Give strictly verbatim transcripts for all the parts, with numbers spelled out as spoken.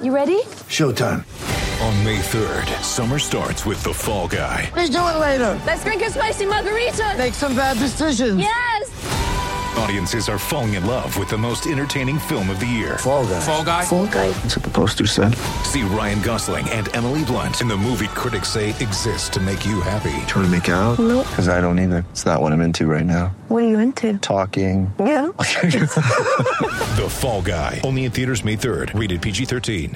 You ready? Showtime. On May third, summer starts with The Fall Guy. Let's do it later. Let's drink a spicy margarita. Make some bad decisions. Yes. Audiences are falling in love with the most entertaining film of the year. Fall Guy. Fall Guy. Fall Guy. That's what the poster said. See Ryan Gosling and Emily Blunt in the movie critics say exists to make you happy. Trying to make it out? Nope. Because I don't either. It's not what I'm into right now. What are you into? Talking. Yeah. The Fall Guy. Only in theaters May third. Rated P G thirteen.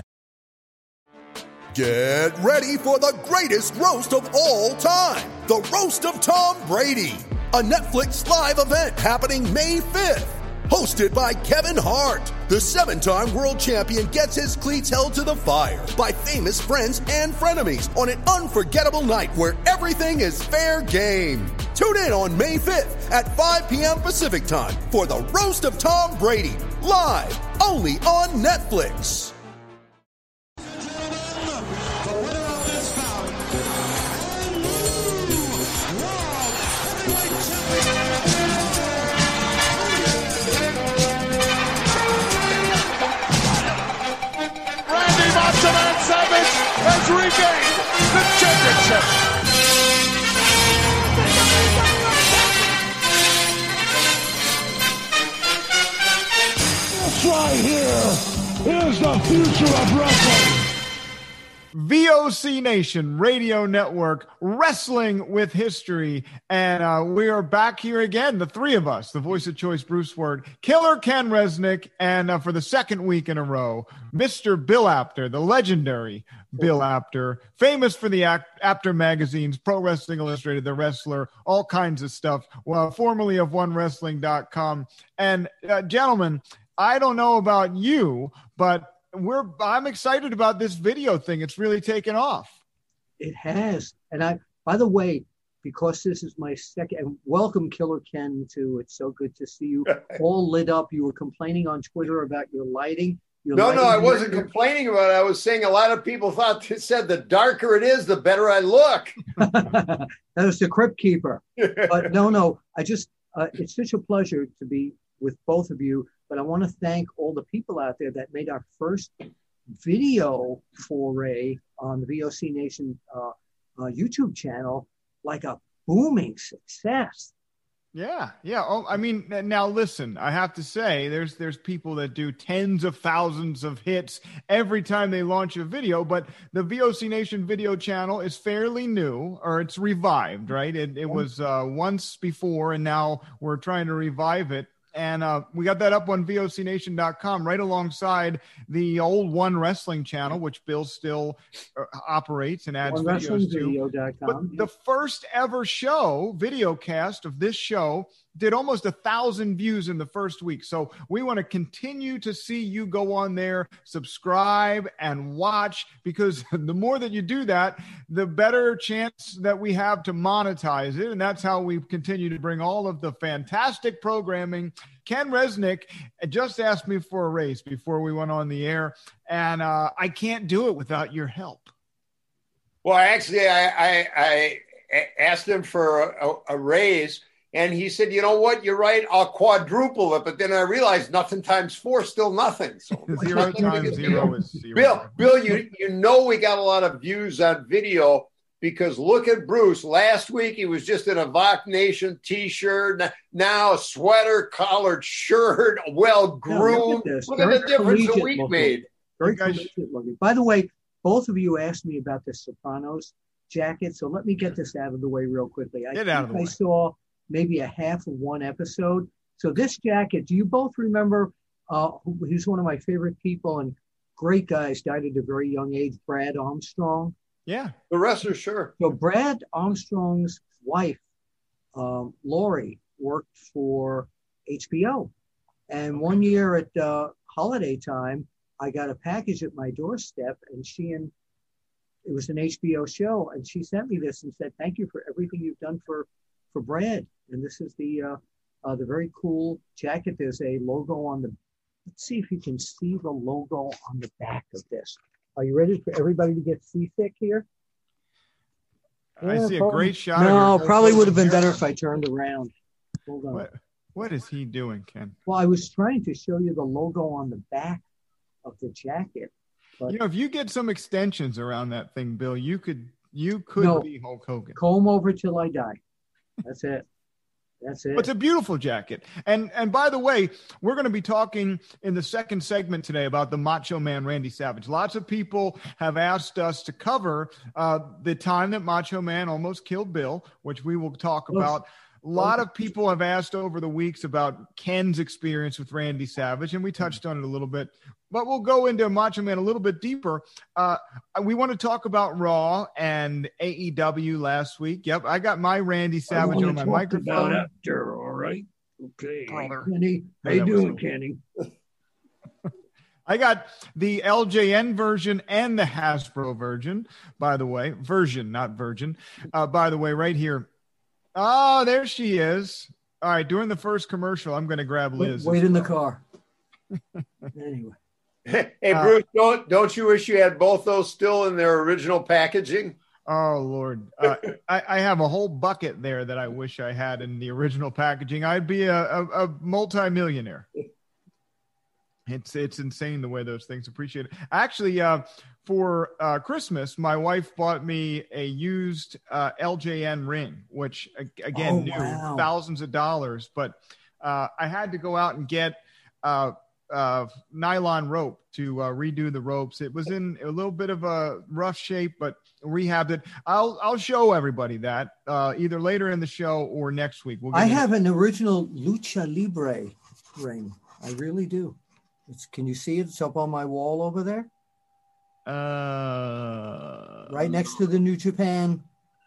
Get ready for the greatest roast of all time. The Roast of Tom Brady. A Netflix live event happening May fifth. Hosted by Kevin Hart. The seven-time world champion gets his cleats held to the fire by famous friends and frenemies on an unforgettable night where everything is fair game. Tune in on May fifth at five p.m. Pacific time for the Roast of Tom Brady. Live only on Netflix. Has regained the championship. This right here is the future of wrestling. V O C Nation Radio Network, Wrestling with History, and uh, we are back here again, the three of us, the voice of choice, Bruce Ward, Killer Ken Resnick, and uh, for the second week in a row, Mister Bill Apter, the legendary Bill Apter, famous for the act- Apter magazines, Pro Wrestling Illustrated, The Wrestler, all kinds of stuff, well, formerly of one wrestling dot com. And uh, gentlemen, I don't know about you, but We're I'm excited about this video thing. It's really taken off. It has. And I, by the way, because this is my second, and welcome Killer Ken too. It's so good to see you all lit up. You were complaining on Twitter about your lighting. Your no, lighting no, I wasn't here. complaining about it. I was saying a lot of people thought it said the darker it is, the better I look. That was the Crypt Keeper. But no, no, I just, uh, it's such a pleasure to be with both of you. But I want to thank all the people out there that made our first video foray on the V O C Nation uh, uh, YouTube channel like a booming success. Yeah, yeah. Oh, I mean, now listen, I have to say there's there's people that do tens of thousands of hits every time they launch a video, but the V O C Nation video channel is fairly new, or it's revived, right? It, it was uh, once before, and now we're trying to revive it. And uh, we got that up on V O C nation dot com right alongside the old One Wrestling channel, which Bill still uh, operates and adds videos to. But the first ever show, video cast of this show, did almost a thousand views in the first week. So we want to continue to see you go on there, subscribe and watch, because the more that you do that, the better chance that we have to monetize it. And that's how we continue to bring all of the fantastic programming. Ken Resnick just asked me for a raise before we went on the air, and uh, I can't do it without your help. Well, actually, I, I, I asked him for a, a raise, and he said, you know what, you're right, I'll quadruple it. But then I realized nothing times four is still nothing. So zero times zero is zero. Bill, Bill, you, you know we got a lot of views on video, because look at Bruce. Last week, he was just in a Voc Nation T-shirt. Now a sweater, collared shirt, well-groomed. Yeah, look at, look at the difference a week looking. made. Very collegiate looking. By the way, both of you asked me about the Sopranos jacket, so let me get this out of the way real quickly. I Get think out of the I way. saw maybe a half of one episode. So this jacket, do you both remember, uh, who, who's one of my favorite people and great guys, died at a very young age, Brad Armstrong? Yeah. The wrestler, sure. So Brad Armstrong's wife, um, Lori, worked for H B O. And one year at uh, holiday time, I got a package at my doorstep, and she and it was an H B O show, and she sent me this and said, "Thank you for everything you've done for, for Brad." And this is the uh, uh, the very cool jacket. There's a logo on the. Let's see if you can see the logo on the back of this. Are you ready for everybody to get seasick here? I Yeah, see a probably, great shot. No, of your probably would have been here. better if I turned around. Hold on. What, what is he doing, Ken? Well, I was trying to show you the logo on the back of the jacket. But, you know, if you get some extensions around that thing, Bill, you could you could no, be Hulk Hogan. Comb over till I die. That's it. That's it. It's a beautiful jacket. And and by the way, we're going to be talking in the second segment today about the Macho Man Randy Savage. Lots of people have asked us to cover uh, the time that Macho Man almost killed Bill, which we will talk about. A lot of people have asked over the weeks about Ken's experience with Randy Savage, and we touched on it a little bit. But we'll go into Macho Man a little bit deeper. Uh, we want to talk about Raw and A E W last week. Yep, I got my Randy Savage on my microphone. After, all right. Okay. Kenny, how you doing, Kenny? I got the L J N version and the Hasbro version, by the way. Version, not virgin. Uh, by the way, right here. Oh, there she is. All right, during the first commercial, I'm going to grab Liz. Wait, wait in the car. Anyway. Hey, Bruce, uh, don't don't you wish you had both those still in their original packaging? Oh, Lord. Uh, I, I have a whole bucket there that I wish I had in the original packaging. I'd be a, a, a multi-millionaire. It's it's insane the way those things appreciate it. Actually, uh, for uh, Christmas, my wife bought me a used uh, L J N ring, which, again, oh, new wow. thousands of dollars. But uh, I had to go out and get uh, uh, nylon rope to uh, redo the ropes. It was in a little bit of a rough shape, but rehabbed it. I'll I'll show everybody that uh, either later in the show or next week. We'll I have an original Lucha Libre ring. I really do. It's, can you see it? It's up on my wall over there. Uh, right next to the New Japan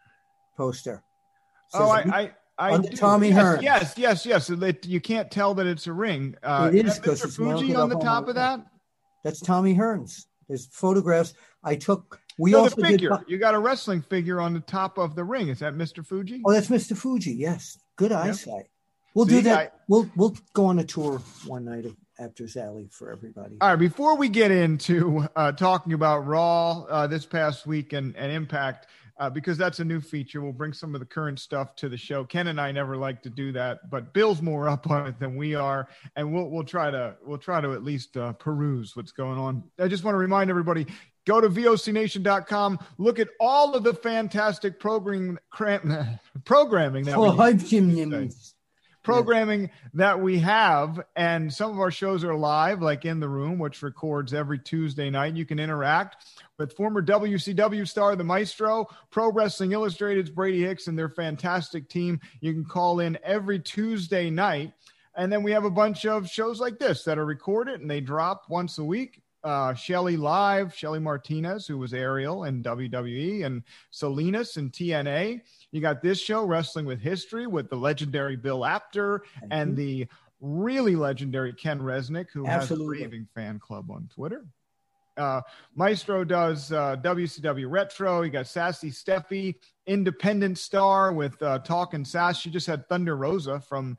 poster. Oh, I, I, I on do. Tommy yes, Hearns. Yes, yes, yes. So that you can't tell that it's a ring. Uh, it is because Mister it's Fuji mounted on the up top on of that. That's Tommy Hearns. There's photographs I took. We no, also the figure. did. You got a wrestling figure on the top of the ring. Is that Mister Fuji? Oh, that's Mister Fuji. Yes, good Yep. eyesight. We'll See, do that. I- we'll we'll go on a tour one night of Apter's Alley for everybody. All right, before we get into uh, talking about Raw uh, this past week and, and Impact, uh, because that's a new feature, we'll bring some of the current stuff to the show. Ken and I never like to do that, but Bill's more up on it than we are, and we'll we'll try to we'll try to at least uh, peruse what's going on. I just want to remind everybody. Go to V O C Nation dot com. Look at all of the fantastic programming programming that Oh, we hi, Jim Nimmons. programming that we have, and some of our shows are live, like In the Room, which records every Tuesday night. You can interact with former W C W star The Maestro, Pro Wrestling Illustrated's Brady Hicks, and their fantastic team. You can call in every Tuesday night, and then we have a bunch of shows like this that are recorded, and they drop once a week. Uh, Shelly Live, Shelly Martinez, who was Ariel in W W E, and Salinas in T N A. You got this show, Wrestling with History, with the legendary Bill Apter Thank and you. the really legendary Ken Resnick, who Absolutely. has a raving fan club on Twitter. Uh, Maestro does uh, W C W Retro. You got Sassy Steffi, Independent Star with uh, Talkin' Sass. She just had Thunder Rosa from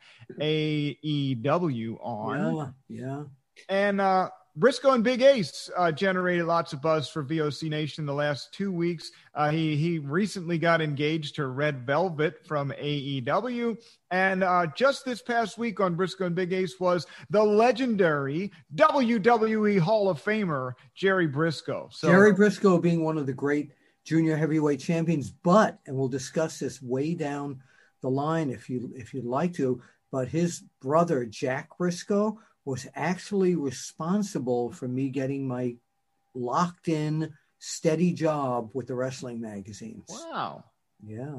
A E W on. Yeah, yeah. And uh, Briscoe and Big Ace uh, generated lots of buzz for V O C Nation the last two weeks. Uh, he he recently got engaged to Red Velvet from A E W. And uh, just this past week on Briscoe and Big Ace was the legendary W W E Hall of Famer, Jerry Briscoe. So, Jerry Briscoe being one of the great junior heavyweight champions, but, and we'll discuss this way down the line if you if you'd like to, but his brother, Jack Briscoe, was actually responsible for me getting my locked in, steady job with the wrestling magazines. Wow. Yeah.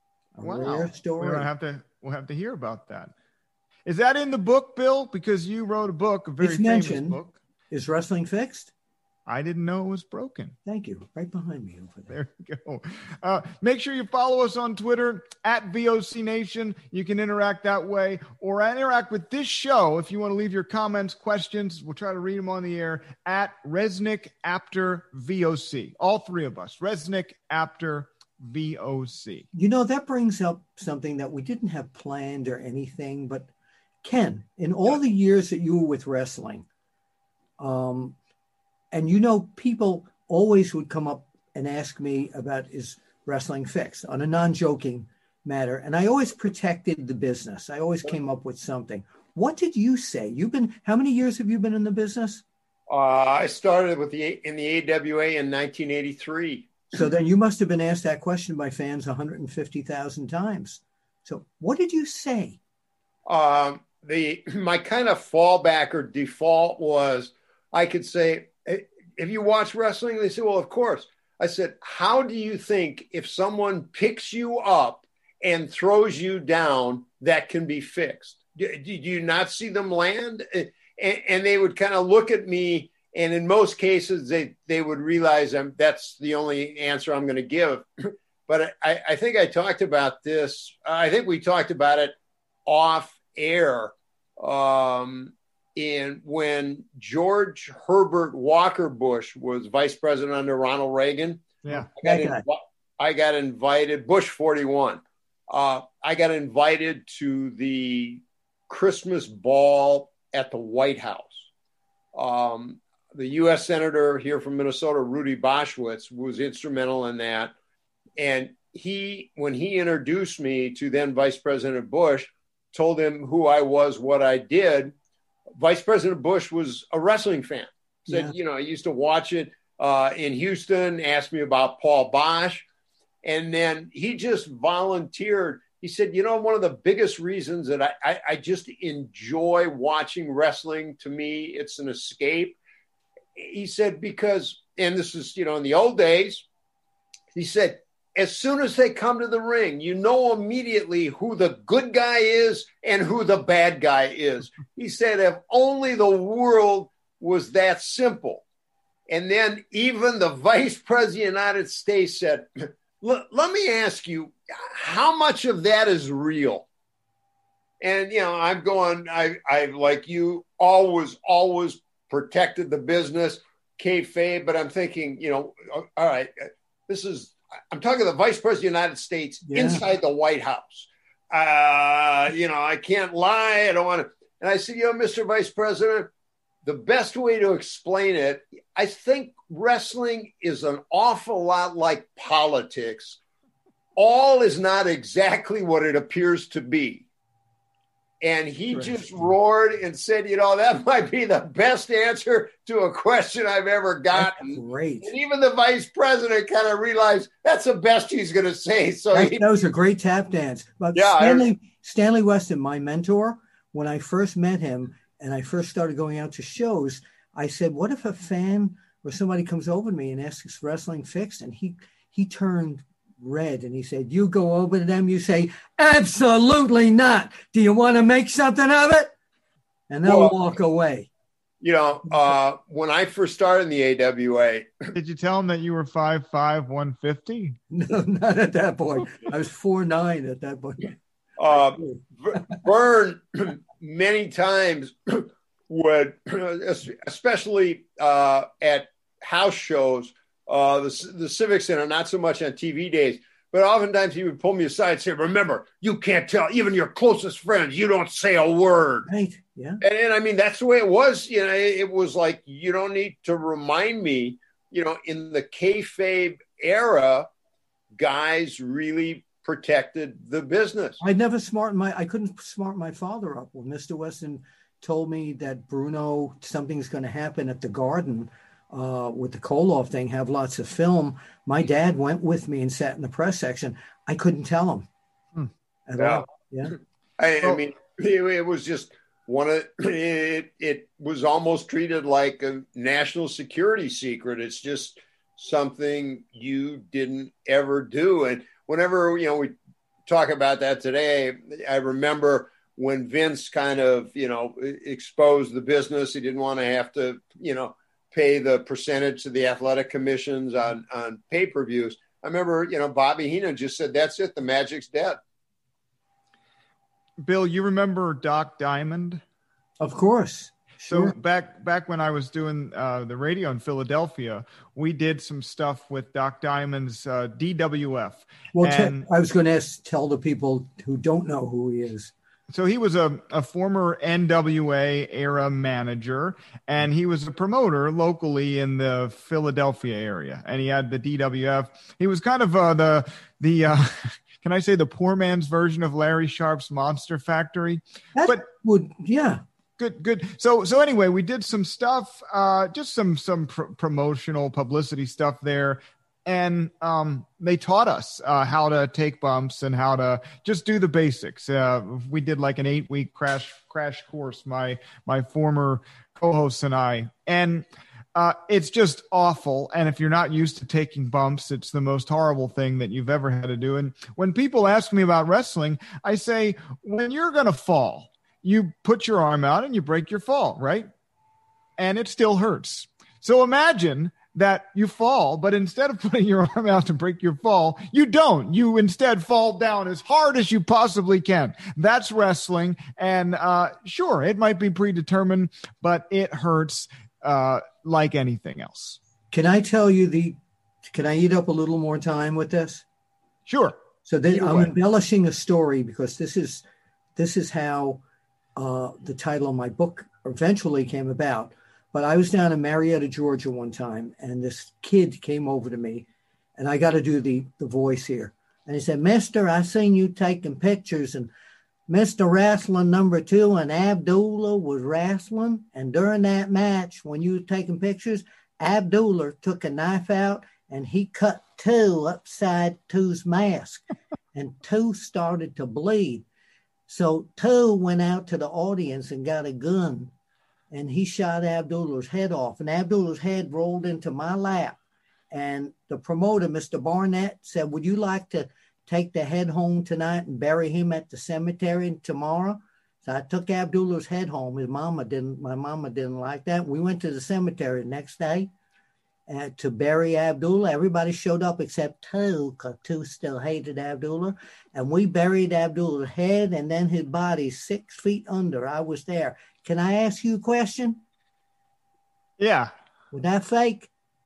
A Wow. rare story. We're gonna have to we'll have to hear about that. Is that in the book, Bill? Because you wrote a book, a very It's famous mentioned. book. Is wrestling fixed? I didn't know it was broken. Thank you. Right behind me over there. There you go. Uh, make sure you follow us on Twitter at V O C Nation. You can interact that way or interact with this show. If you want to leave your comments, questions, we'll try to read them on the air at Resnick Apter V O C. All three of us. Resnick Apter V O C. You know, that brings up something that we didn't have planned or anything, but Ken, in all the years that you were with wrestling, um, and you know, people always would come up and ask me about is wrestling fixed on a non-joking matter. And I always protected the business. I always came up with something. What did you say? You've been, how many years have you been in the business? Uh, I started with the in the A W A in nineteen eighty-three. So then you must have been asked that question by fans one hundred fifty thousand times. So what did you say? Um, the my kind of fallback or default was I could say, if you watch wrestling, they say, well, of course. I said, how do you think if someone picks you up and throws you down, that can be fixed? Did you not see them land? And, and they would kind of look at me, and in most cases, they, they would realize I'm, that's the only answer I'm going to give. But I, I think I talked about this. I think we talked about it off air. Um, in when George Herbert Walker Bush was vice president under Ronald Reagan. Yeah. I got, inv- I got invited, Bush forty-one. Uh, I got invited to the Christmas ball at the White House. Um, the U S Senator here from Minnesota, Rudy Boschwitz, was instrumental in that. And he, when he introduced me to then Vice President Bush, told him who I was, what I did. Vice President Bush was a wrestling fan. Said, yeah. you know, I used to watch it uh, in Houston, asked me about Paul Bosch. And then he just volunteered. He said, you know, one of the biggest reasons that I, I, I just enjoy watching wrestling, to me, it's an escape. He said, because, and this is, you know, in the old days, he said, as soon as they come to the ring, you know immediately who the good guy is and who the bad guy is. He said, if only the world was that simple. And then even the vice president of the United States said, let me ask you, how much of that is real? And, you know, I'm going, I, I like you, always, always protected the business, kayfabe, but I'm thinking, you know, all right, this is, I'm talking to the vice president of the United States yeah. inside the White House. Uh, you know, I can't lie. I don't want to. And I said, you know, Mister Vice President, the best way to explain it, I think wrestling is an awful lot like politics. All is not exactly what it appears to be. And he Great. just roared and said, you know, that might be the best answer to a question I've ever gotten. That's great. And even the vice president kind of realized that's the best he's going to say. So that, he, that was a great tap dance. But yeah, Stanley, I, Stanley Weston, my mentor, when I first met him and I first started going out to shows, I said, what if a fan or somebody comes over to me and asks wrestling fixed? And he he turned red and he said, you go over to them, you say, absolutely not. Do you want to make something of it? And they'll well, walk away. You know, uh, when I first started in the A W A. Did you tell them that you were five five, one fifty? No, not at that point. I was four nine at that point. Uh, Vern many times would, especially uh, at house shows, Uh, the, the Civic Center, not so much on T V days, but oftentimes he would pull me aside and say, remember, you can't tell even your closest friends, you don't say a word. Right, yeah. And, and I mean, that's the way it was. You know, it, it was like, you don't need to remind me, you know, in the kayfabe era, guys really protected the business. I never smartened my, I couldn't smart my father up. When Mister Weston told me that Bruno, something's going to happen at the Garden, Uh, with the Koloff thing, have lots of film. My dad went with me and sat in the press section. I couldn't tell him hmm. at yeah. all. Yeah, I, I mean, it, it was just one of it. It was almost treated like a national security secret. It's just something you didn't ever do. And whenever you know we talk about that today, I remember when Vince kind of you know exposed the business. He didn't want to have to you know. pay the percentage to the athletic commissions on, on pay-per-views. I remember, you know, Bobby Heenan just said, that's it. The magic's dead. Bill, you remember Doc Diamond? Of course. Sure. So back, back when I was doing uh, the radio in Philadelphia, we did some stuff with Doc Diamond's uh, D W F. Well, and- t- I was going to ask, tell the people who don't know who he is. So he was a, a former N W A era manager, and he was a promoter locally in the Philadelphia area. And he had the D W F. He was kind of uh, the the uh, can I say the poor man's version of Larry Sharp's Monster Factory? That but would yeah. Good, good. So, so anyway, we did some stuff, uh, just some some pr- promotional publicity stuff there, and um, they taught us uh, how to take bumps and how to just do the basics. Uh, we did like an eight week crash crash course. My my former co-hosts and I, and uh, it's just awful. And if you're not used to taking bumps, it's the most horrible thing that you've ever had to do. And when people ask me about wrestling, I say, when you're going to fall, you put your arm out and you break your fall, right? And it still hurts. So imagine that you fall, but instead of putting your arm out to break your fall, you don't. You instead fall down as hard as you possibly can. That's wrestling. And uh, sure, it might be predetermined, but it hurts uh, like anything else. Can I tell you the, can I eat up a little more time with this? Sure. So then Either I'm way. embellishing a story because this is, this is how uh, the title of my book eventually came about. But I was down in Marietta, Georgia one time, and this kid came over to me, and I got to do the, the voice here. And he said, Mister, I seen you taking pictures, and Mister Wrestling number two and Abdullah was wrestling. And during that match, when you were taking pictures, Abdullah took a knife out, and he cut two upside two's mask, and two started to bleed. So two went out to the audience and got a gun, and he shot Abdullah's head off, and Abdullah's head rolled into my lap. And the promoter, Mister Barnett, said, would you like to take the head home tonight and bury him at the cemetery tomorrow? So I took Abdullah's head home. His mama didn't, my mama didn't like that. We went to the cemetery the next day uh, to bury Abdullah. Everybody showed up except two, because two still hated Abdullah. And we buried Abdullah's head and then his body six feet under. I was there. Can I ask you a question? Yeah. Was that fake?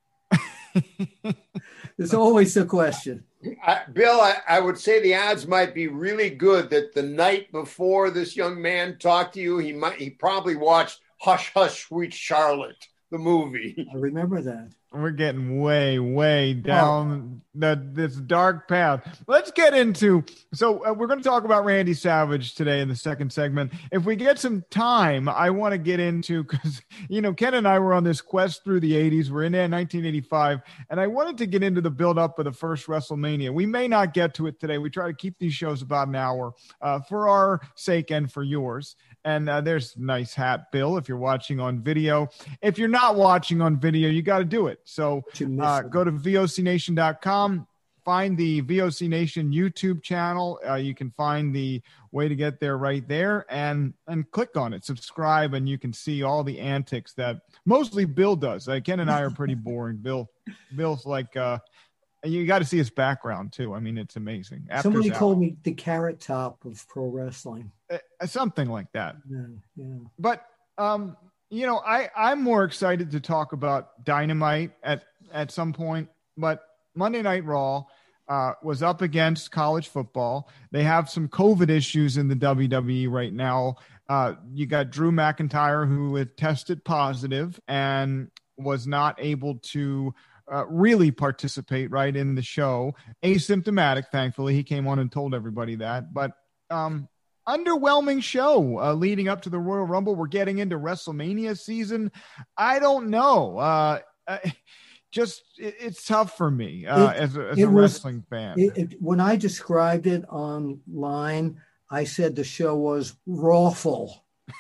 There's always a question. I, Bill, I, I would say the odds might be really good that the night before this young man talked to you, he might he probably watched Hush, Hush, Sweet Charlotte, the movie. I remember that. We're getting way, way down oh. the, this dark path. Let's get into, so uh, we're going to talk about Randy Savage today in the second segment. If we get some time, I want to get into, because, you know, Ken and I were on this quest through the eighties. We're in there in nineteen eighty-five, and I wanted to get into the build-up of the first WrestleMania. We may not get to it today. We try to keep these shows about an hour uh, for our sake and for yours. And uh, there's a nice hat, Bill, if you're watching on video. If you're not watching on video, you got to do it. So uh, go to V O C nation dot com, find the V O C Nation YouTube channel. Uh, you can find the way to get there right there, and and click on it. Subscribe, and you can see all the antics that mostly Bill does. Uh, Ken and I are pretty boring. Bill, Bill's like, uh, you got to see his background, too. I mean, it's amazing. After Somebody hour. called me the carrot top of pro wrestling. Uh, something like that. Yeah, yeah. But, um, you know, I, I'm more excited to talk about Dynamite at, at some point. But Monday Night Raw uh, was up against college football. They have some COVID issues in the W W E right now. Uh, you got Drew McIntyre, who had tested positive and was not able to Uh, really participate right in the show. Asymptomatic, thankfully. He came on and told everybody that. But um, underwhelming show uh, leading up to the Royal Rumble. We're getting into WrestleMania season. I don't know. Uh, uh, just it, it's tough for me uh, it, as a, as a was, wrestling fan. It, it, when I described it online, I said the show was rawful.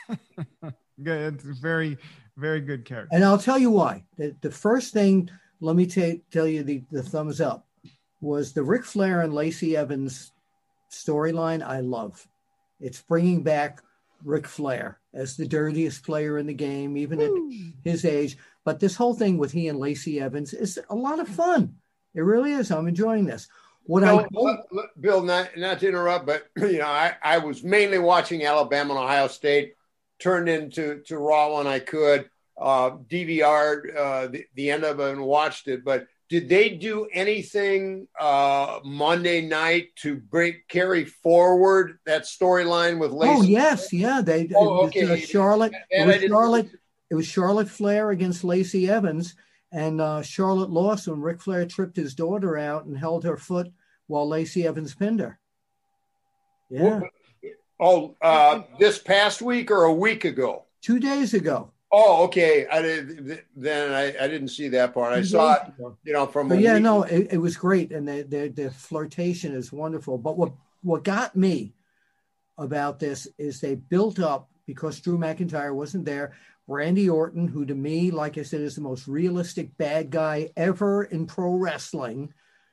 It's very, very good character. And I'll tell you why. The, the first thing, let me t- tell you the, the thumbs up, was the Ric Flair and Lacey Evans storyline. I love. It's bringing back Ric Flair as the dirtiest player in the game, even Woo. At his age. But this whole thing with he and Lacey Evans is a lot of fun. It really is. I'm enjoying this. What Bill, I Bill, Bill not, not to interrupt, but you know, I, I was mainly watching Alabama and Ohio State. Turned into to Raw when I could. Uh, D V R'd uh, the, the end of it and watched it. But did they do anything uh, Monday night to break carry forward that storyline with Lacey? Oh yes, yeah. They oh, it okay. was, uh, Charlotte. And it was Charlotte. It was Charlotte Flair against Lacey Evans, and uh, Charlotte lost when Ric Flair tripped his daughter out and held her foot while Lacey Evans pinned her. Yeah. Oh, uh, this past week or a week ago? Two days ago. Oh, okay. I did. Then I, I didn't see that part. I Two saw days it, ago. you know, from. But a yeah, week- no, it, it was great, and the, the the flirtation is wonderful. But what what got me about this is they built up, because Drew McIntyre wasn't there, Randy Orton, who to me, like I said, is the most realistic bad guy ever in pro wrestling.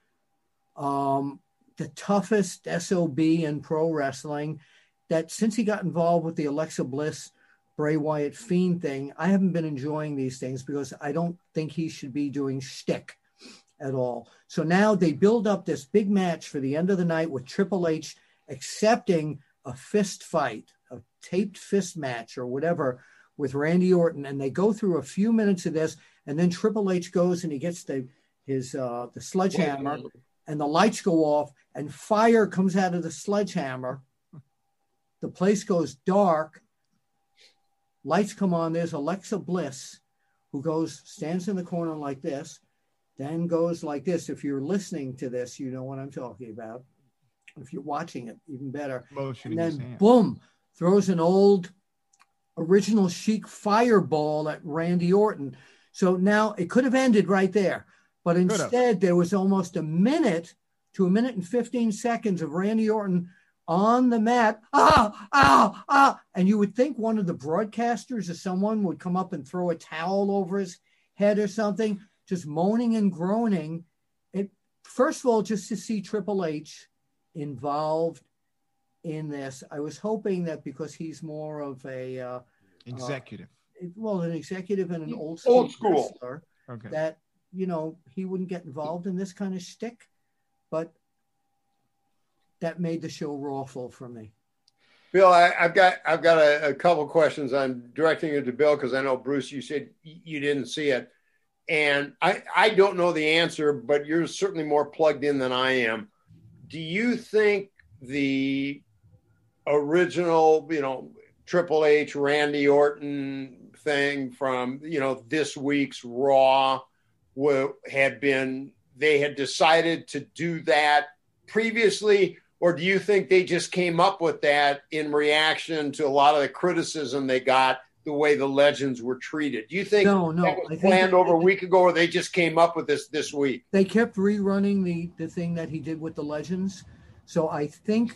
Um, the toughest S O B in pro wrestling. That since he got involved with the Alexa Bliss, Bray Wyatt Fiend thing, I haven't been enjoying these things because I don't think he should be doing shtick at all. So now they build up this big match for the end of the night with Triple H accepting a fist fight, a taped fist match or whatever with Randy Orton. And they go through a few minutes of this, and then Triple H goes and he gets the his uh, the sledgehammer, and the lights go off and fire comes out of the sledgehammer. The place goes dark. Lights come on. There's Alexa Bliss, who goes, stands in the corner like this, then goes like this. If you're listening to this, you know what I'm talking about. If you're watching it, even better. Motioning And his then, hand. boom, throws an old original Chic fireball at Randy Orton. So now it could have ended right there. But instead, there was almost a minute to a minute and fifteen seconds of Randy Orton on the mat, ah, ah, ah. And you would think one of the broadcasters or someone would come up and throw a towel over his head or something, just moaning and groaning. It, first of all, just to see Triple H involved in this, I was hoping that because he's more of a uh, executive, uh, well, an executive and an old school, old school. wrestler, okay. that, you know, he wouldn't get involved in this kind of shtick, but that made the show rawful for me. Bill, I, I've got I've got a, a couple questions. I'm directing it to Bill because I know, Bruce, you said you didn't see it. And I, I don't know the answer, but you're certainly more plugged in than I am. Do you think the original, you know, Triple H, Randy Orton thing from, you know, this week's Raw were, had been, they had decided to do that previously? Or do you think they just came up with that in reaction to a lot of the criticism they got, the way the legends were treated? Do you think no, no, that was I think planned that, over a week ago, or they just came up with this this week? They kept rerunning the, the thing that he did with the legends. So I think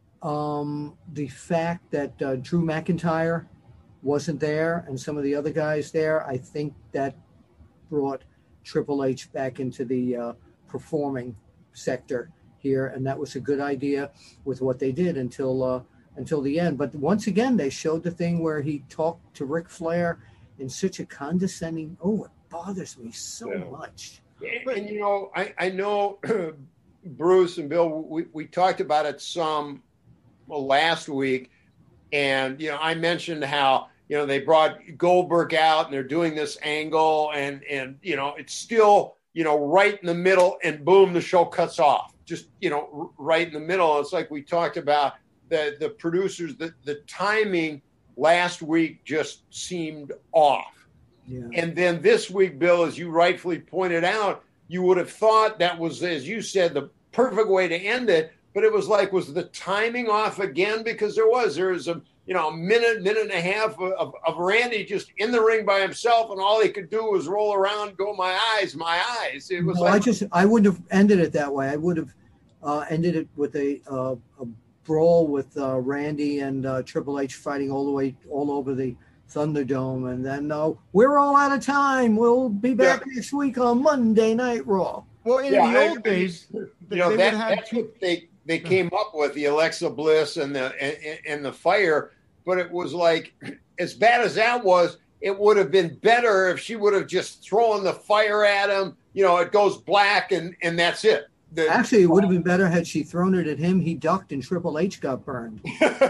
um, the fact that uh, Drew McIntyre wasn't there and some of the other guys there, I think that brought Triple H back into the uh, performing sector here, and that was a good idea with what they did until uh, until the end. But once again, they showed the thing where he talked to Ric Flair in such a condescending. Oh, it bothers me so Yeah. much. And, and you know, I I know Bruce and Bill, we we talked about it some last week, and you know, I mentioned how you know they brought Goldberg out and they're doing this angle, and and you know, it's still you know right in the middle, and boom, the show cuts off. Just, you know, r- right in the middle. It's like we talked about the, the producers, the, the timing last week just seemed off. Yeah. And then this week, Bill, as you rightfully pointed out, you would have thought that was, as you said, the perfect way to end it. But it was like, was the timing off again? Because there was, there was a, you know, a minute, minute and a half of, of, of Randy just in the ring by himself, and all he could do was roll around, go, my eyes, my eyes. It was No, like, I just I wouldn't have ended it that way. I would have uh, ended it with a uh, a brawl with uh, Randy and uh, Triple H fighting all the way all over the Thunderdome, and then uh, we're all out of time. We'll be back Yeah. next week on Monday Night Raw. Well, in Yeah, the I- old days, you they, know, they that, would have that's what they, they came up with, the Alexa Bliss and the and, and the fire. But it was like, as bad as that was, it would have been better if she would have just thrown the fire at him. You know, it goes black and, and that's it. The, Actually, it would have been better had she thrown it at him. He ducked, and Triple H got burned.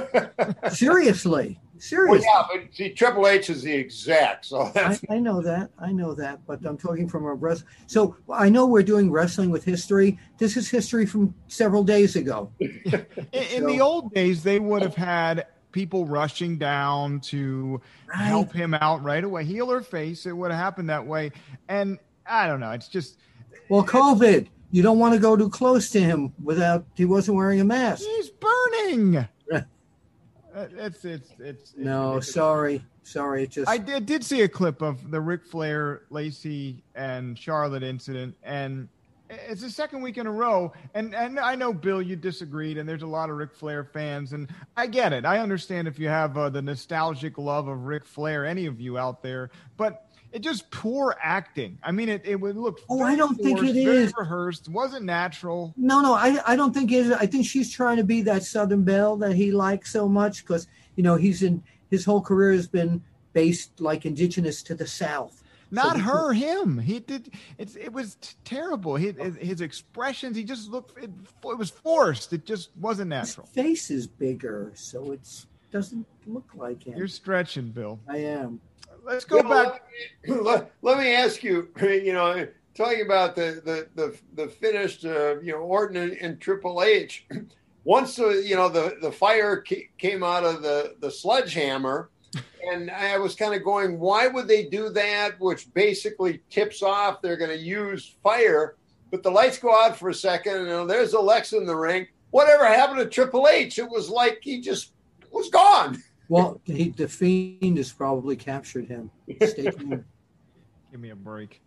Seriously, well, seriously. yeah, but see, Triple H is the exec, so I, that's I know that. I know that. But I'm talking from a wrestling. So I know we're doing wrestling with history. This is history from several days ago. In, in So- the old days, they would have had people rushing down to Right. help him out right away, heel or face. It would have happened that way. And I don't know. It's just, Well, COVID. You don't want to go too close to him without he wasn't wearing a mask. he's burning. It's it's it's. No, it's, sorry, sorry. It just I did did see a clip of the Ric Flair, Lacey, and Charlotte incident, and it's the second week in a row. And and I know, Bill, you disagreed, and there's a lot of Ric Flair fans, and I get it. I understand if you have uh, the nostalgic love of Ric Flair, any of you out there, but. It just poor acting. I mean, it, it would look. Oh, I don't think forced, it very is. rehearsed. Wasn't natural. No, no, I, I don't think it is. I think she's trying to be that Southern Belle that he likes so much because, you know, he's in his whole career has been based like indigenous to the South. Not so her, him. He did. It's it was t- terrible. He, his, his expressions. He just looked. It, it was forced. It just wasn't natural. His face is bigger, so it doesn't look like him. You're stretching, Bill. I am. Let's go you know, back. Let me, let, let me ask you, you know, talking about the the the, the finished, uh, you know, Orton and, and Triple H. Once the you know the the fire came out of the the sledgehammer, and I was kind of going, why would they do that? Which basically tips off they're going to use fire, but the lights go out for a second, and you know, there's Alexa in the ring. Whatever happened to Triple H? It was like he just was gone. Well, he, the Fiend has probably captured him. Stay tuned. Give me a break.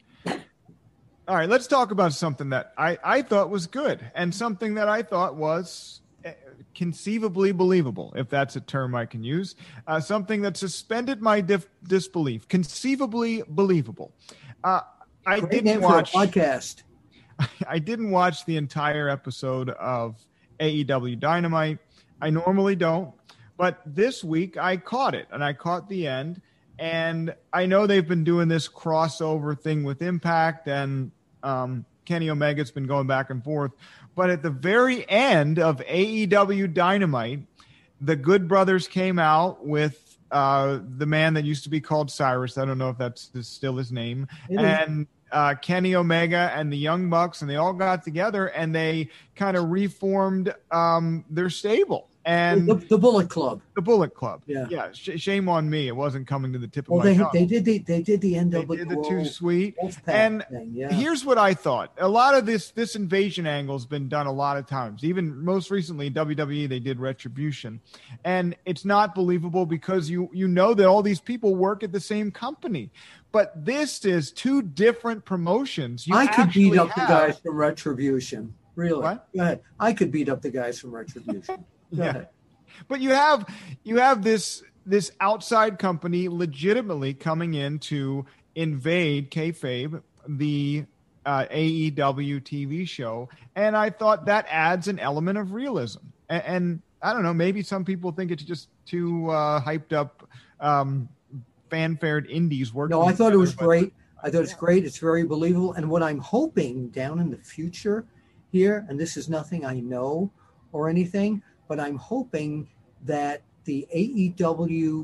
All right, let's talk about something that I, I thought was good and something that I thought was conceivably believable, if that's a term I can use. Uh, something that suspended my dif- disbelief. Conceivably believable. Uh, I Great didn't name watch for a podcast. I didn't watch the entire episode of A E W Dynamite. I normally don't. But this week I caught it, and I caught the end. And I know they've been doing this crossover thing with Impact, and um, Kenny Omega's been going back and forth. But at the very end of A E W Dynamite, the Good Brothers came out with uh, the man that used to be called Cyrus. I don't know if that's still his name. It and uh, Kenny Omega and the Young Bucks, and they all got together, and they kind of reformed um, their stable. And the, the Bullet Club. The Bullet Club. Yeah. Yeah. Sh- shame on me. It wasn't coming to the tip of Well, my they tongue. they did the they did the N W O. They did the Too Sweet. Wolfpack And thing, yeah. here's what I thought. A lot of this this invasion angle has been done a lot of times. Even most recently in W W E, they did Retribution. And it's not believable because you you know that all these people work at the same company. But this is two different promotions. You I could beat actually up have- the guys from Retribution. Really? What? Go ahead. I could beat up the guys from Retribution. Go Yeah. ahead. But you have you have this this outside company legitimately coming in to invade kayfabe, the uh, A E W T V show, and I thought that adds an element of realism. And, and I don't know, maybe some people think it's just too uh, hyped up, um, fanfared indies working. No, I thought it was together, but- great. I thought it's great. It's very believable. And what I'm hoping down in the future here, and this is nothing I know or anything, but I'm hoping that the A E W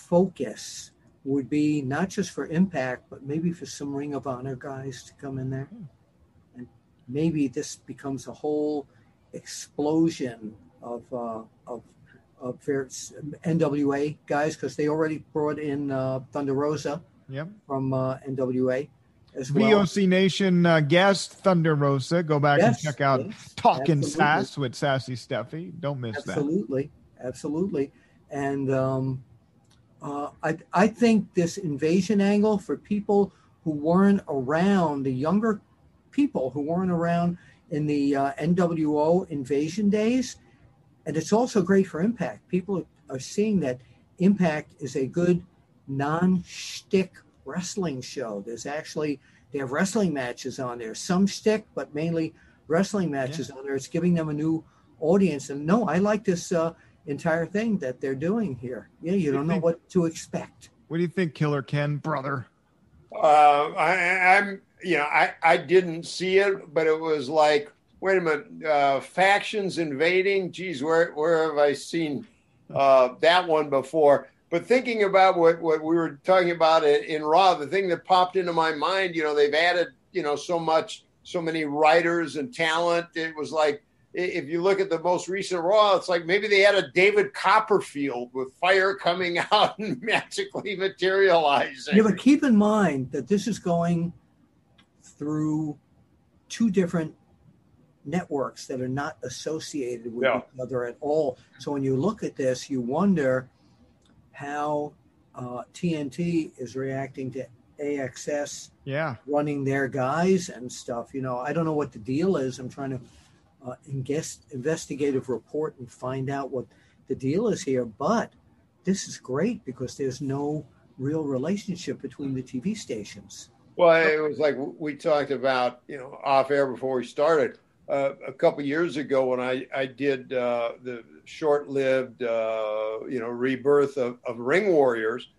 focus would be not just for Impact, but maybe for some Ring of Honor guys to come in there. And maybe this becomes a whole explosion of uh, of, of fair, N W A guys, because they already brought in uh, Thunder Rosa Yep. from uh, N W A as V well. O C Nation uh, guest Thunder Rosa. Go back Yes, and check out yes, Talking absolutely. Sass with Sassy Steffi. Don't miss that. Absolutely, absolutely. And um, uh, I I think this invasion angle for people who weren't around, the younger people who weren't around in the uh, N W O invasion days, and it's also great for Impact. People are seeing that Impact is a good non-shtick wrestling show. There's actually, they have wrestling matches on there, some shtick, but mainly wrestling matches on there. It's giving them a new audience. And no, I like this uh, entire thing that they're doing here. Yeah, you don't know what to expect. What do you think, Killer Ken, brother? Uh, I, I'm, you know, I, I didn't see it, but it was like, wait a minute, uh, factions invading. Geez, where where have I seen uh, that one before? But thinking about what, what we were talking about in, in Raw, the thing that popped into my mind, you know, they've added, you know, so much, so many writers and talent. It was like, if you look at the most recent Raw, it's like maybe they had a David Copperfield with fire coming out and magically materializing. Yeah, but keep in mind that this is going through two different networks that are not associated with Yeah. each other at all. So when you look at this, you wonder how uh, T N T is reacting to A X S Yeah. running their guys and stuff. You know, I don't know what the deal is. I'm trying to uh, ingest, investigative report and find out what the deal is here. But this is great because there's no real relationship between the T V stations. Well, it was like we talked about, you know, off air before we started. Uh, a couple years ago when I, I did uh, the short-lived, uh, you know, rebirth of, of Ring Warriors,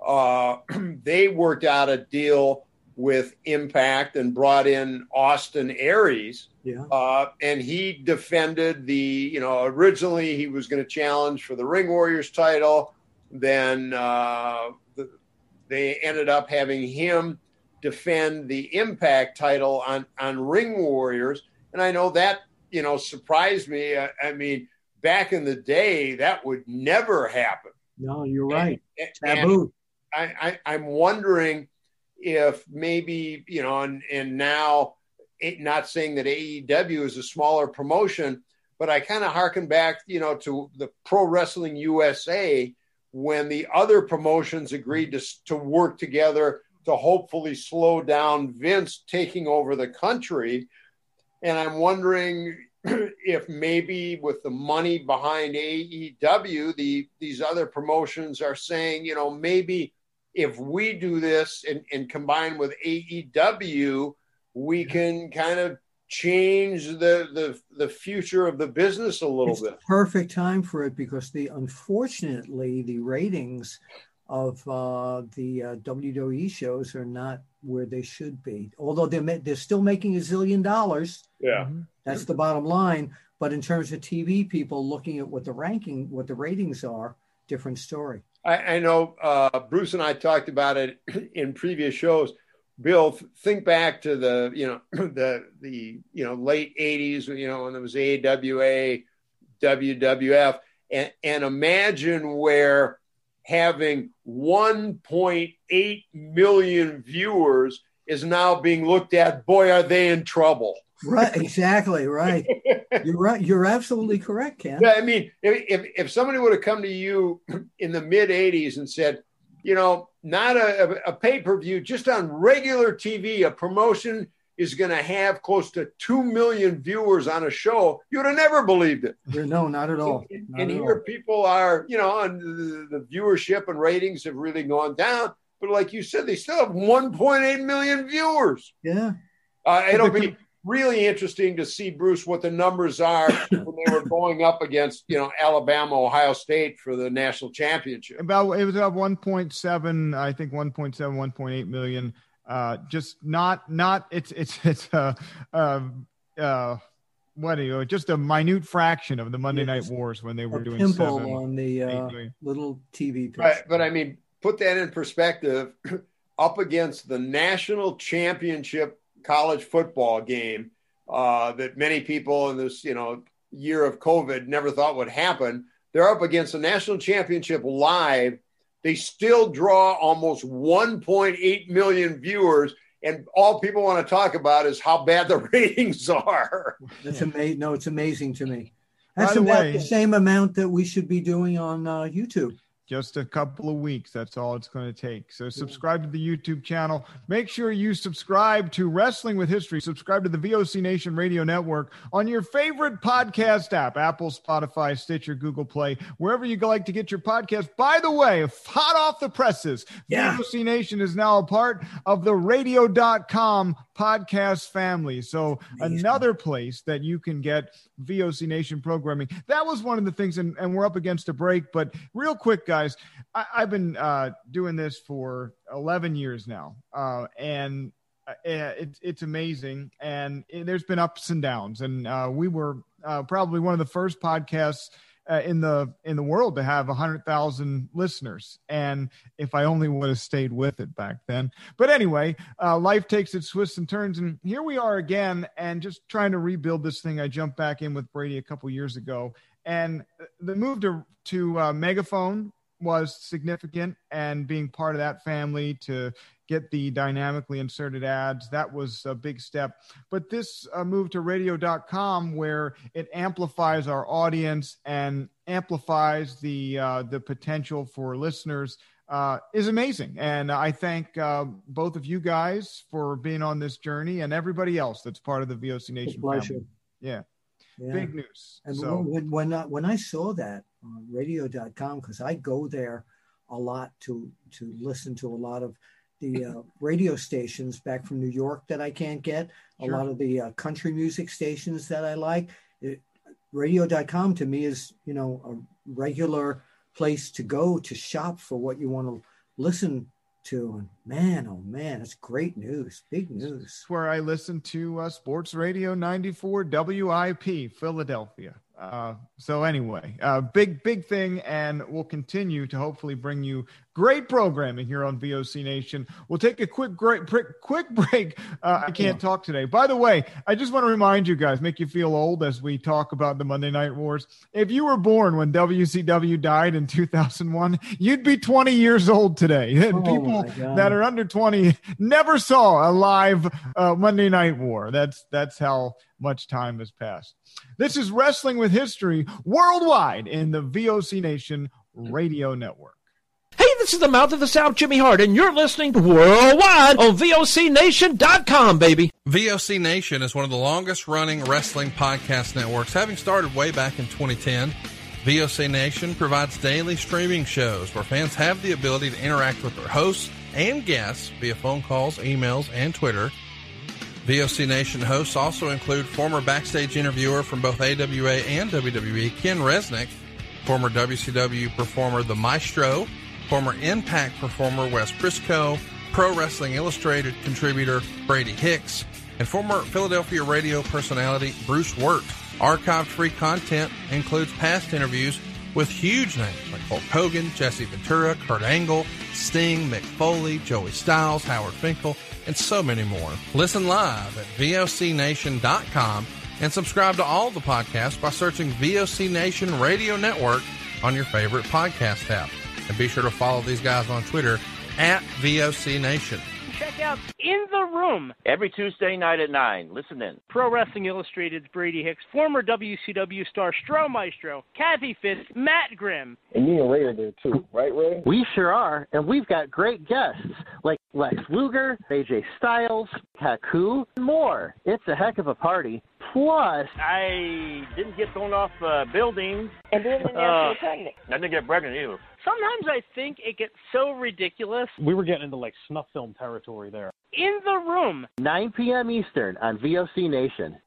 uh, they worked out a deal with Impact and brought in Austin Aries. Yeah. Uh, and he defended the, you know, originally he was going to challenge for the Ring Warriors title. Then uh, the, they ended up having him defend the Impact title on, on Ring Warriors. And I know that, you know, surprised me. I, I mean, back in the day, that would never happen. No, you're right. And, Taboo. and I, I, I'm wondering if maybe, you know, and, and now it, not saying that A E W is a smaller promotion, but I kind of harken back, you know, to the Pro Wrestling U S A when the other promotions agreed to, to work together to hopefully slow down Vince taking over the country. And I'm wondering if maybe with the money behind A E W, the these other promotions are saying, you know, maybe if we do this and, and combine with A E W, we can kind of change the the, the future of the business a little It's bit. the perfect time for it because the unfortunately the ratings of uh, the uh, W W E shows are not where they should be. Although they're ma- they're still making a zillion dollars. Yeah, that's the bottom line. But in terms of T V people looking at what the ranking, what the ratings are, different story. I, I know uh, Bruce and I talked about it in previous shows. Bill, think back to the you know the the you know late eighties, you know when there was A W A, W W F, and, and imagine where having one point eight million viewers is now being looked at. Boy, are they in trouble. Right, exactly, right. You're right. You're absolutely correct, Ken. Yeah, I mean, if, if if somebody would have come to you in the mid eighties and said, you know, not a, a pay-per-view, just on regular T V, a promotion is going to have close to two million viewers on a show, you would have never believed it. No, not at all. And, not and at here all. people are, you know, and the, the viewership and ratings have really gone down. But like you said, they still have one point eight million viewers. Yeah. Uh, it'll be really interesting to see, Bruce, what the numbers are when they were going up against, you know, Alabama, Ohio State for the national championship. About it was about one point seven, I think one point seven, one point eight million. Uh, just not not it's it's it's uh, uh, uh, what do you just a minute fraction of the Monday Yeah, Night Wars when they were a doing pimple seven, on the uh, million. little T V picture. Right, but I mean, put that in perspective up against the national championship college football game uh, that many people in this, you know, year of COVID never thought would happen. They're up against the national championship live. They still draw almost one point eight million viewers. And all people want to talk about is how bad the ratings are. That's amazing. No, it's amazing to me. That's By the about way- the same amount that we should be doing on uh, YouTube. Just a couple of weeks. That's all it's going to take. So subscribe to the YouTube channel. Make sure you subscribe to Wrestling with History. Subscribe to the V O C Nation Radio Network on your favorite podcast app, Apple, Spotify, Stitcher, Google Play, wherever you like to get your podcast. By the way, hot off the presses, Yeah. V O C Nation is now a part of the radio dot com podcast family. So another place that you can get V O C Nation programming. That was one of the things, and, and we're up against a break, but real quick, guys, I, I've been uh, doing this for eleven years now, uh, and uh, it's it's amazing, and it, there's been ups and downs, and uh, we were uh, probably one of the first podcasts Uh, in the in the world to have one hundred thousand listeners. And if I only would have stayed with it back then. But anyway, uh, life takes its twists and turns. And here we are again and just trying to rebuild this thing. I jumped back in with Brady a couple years ago. And the move to, to uh, Megaphone was significant, and being part of that family to get the dynamically inserted ads, that was a big step. But this uh, move to radio dot com, where it amplifies our audience and amplifies the uh, the potential for listeners, uh, is amazing. And I thank uh, both of you guys for being on this journey, and everybody else that's part of the V O C Nation family. Yeah. Yeah. Big news. And so, when when I, when I saw that on radio dot com, because I go there a lot to to listen to a lot of the uh, radio stations back from New York that I can't get, sure. a lot of the uh, country music stations that I like. It, radio dot com to me is, you know, a regular place to go to shop for what you want to listen to. And man, oh man, it's great news. Big news. It's where I listen to uh, Sports Radio ninety-four W I P, Philadelphia. Uh, so anyway, uh, big, big thing. And we'll continue to hopefully bring you great programming here on V O C Nation. We'll take a quick, great, quick break. Uh, I can't talk today. By the way, I just want to remind you guys, make you feel old as we talk about the Monday Night Wars. If you were born when W C W died in two thousand one, you'd be twenty years old today. Oh, people that are under twenty never saw a live uh, Monday Night War. That's, that's how much time has passed. This is Wrestling with History worldwide in the V O C Nation Radio Network. Hey, this is the Mouth of the South, Jimmy Hart, and you're listening to Worldwide on V O C Nation dot com, baby. V O C Nation is one of the longest-running wrestling podcast networks, having started way back in twenty ten. V O C Nation provides daily streaming shows where fans have the ability to interact with their hosts and guests via phone calls, emails, and Twitter. V O C Nation hosts also include former backstage interviewer from both A W A and W W E, Ken Resnick, former W C W performer The Maestro, former Impact performer Wes Briscoe, Pro Wrestling Illustrated contributor Brady Hicks, and former Philadelphia radio personality Bruce Wirt. Archived free content includes past interviews with huge names like Hulk Hogan, Jesse Ventura, Kurt Angle, Sting, Mick Foley, Joey Styles, Howard Finkel, and so many more. Listen live at V O C Nation dot com and subscribe to all the podcasts by searching V O C Nation Radio Network on your favorite podcast app. And be sure to follow these guys on Twitter at V O C Nation. Check out In the Room every Tuesday night at nine. Listen in. Pro Wrestling Illustrated's Brady Hicks, former W C W star Stro Maestro, Kathy Fitz, Matt Grimm. And me and Ray are there too, right, Ray? We sure are, and we've got great guests like Lex Luger, A J Styles, Haku, and more. It's a heck of a party. Plus, I didn't get thrown off uh, buildings. And then didn't uh, get pregnant. I didn't get pregnant either. Sometimes I think it gets so ridiculous. We were getting into like snuff film territory there. In the Room. nine p.m. Eastern on V O C Nation.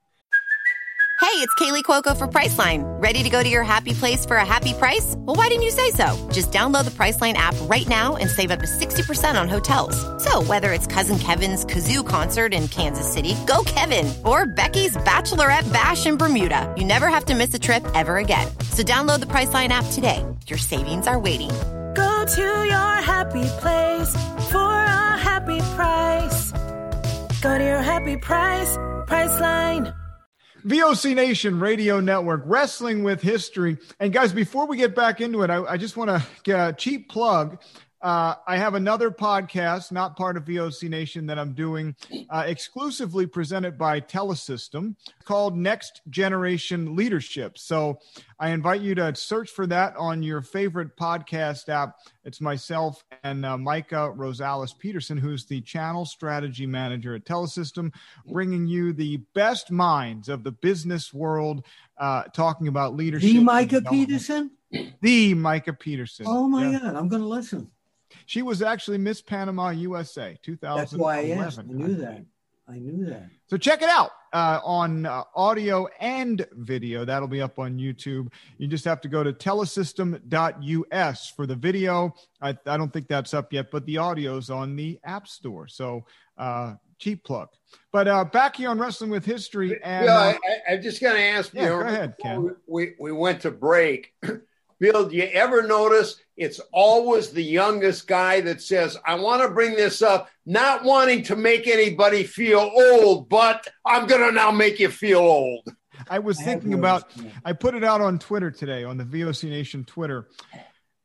Hey, it's Kaylee Cuoco for Priceline. Ready to go to your happy place for a happy price? Well, why didn't you say so? Just download the Priceline app right now and save up to sixty percent on hotels. So whether it's Cousin Kevin's Kazoo Concert in Kansas City, go Kevin, or Becky's Bachelorette Bash in Bermuda, you never have to miss a trip ever again. So download the Priceline app today. Your savings are waiting. Go to your happy place for a happy price. Go to your happy price, Priceline. V O C Nation Radio Network, Wrestling with History. And guys, before we get back into it, I, I just want to get a cheap plug. Uh, I have another podcast, not part of V O C Nation, that I'm doing uh, exclusively presented by Telesystem called Next Generation Leadership. So I invite you to search for that on your favorite podcast app. It's myself and uh, Micah Rosales Peterson, who's the channel strategy manager at Telesystem, bringing you the best minds of the business world, uh, talking about leadership. The Micah Peterson? The Micah Peterson. Oh, my yeah. God. I'm going to listen. She was actually Miss Panama U S A two thousand eleven. That's why I asked. I knew that. I knew that. So check it out uh, on uh, audio and video. That'll be up on YouTube. You just have to go to telesystem dot U S for the video. I, I don't think that's up yet, but the audio's on the App Store. So uh, cheap plug. But uh, back here on Wrestling with History. And Bill, uh, I, I'm just going to ask yeah, you. Go ahead, Ken. We, we went to break. Bill, do you ever notice it's always the youngest guy that says, I want to bring this up, not wanting to make anybody feel old, but I'm going to now make you feel old. I was I thinking about, I put it out on Twitter today, on the V O C Nation Twitter.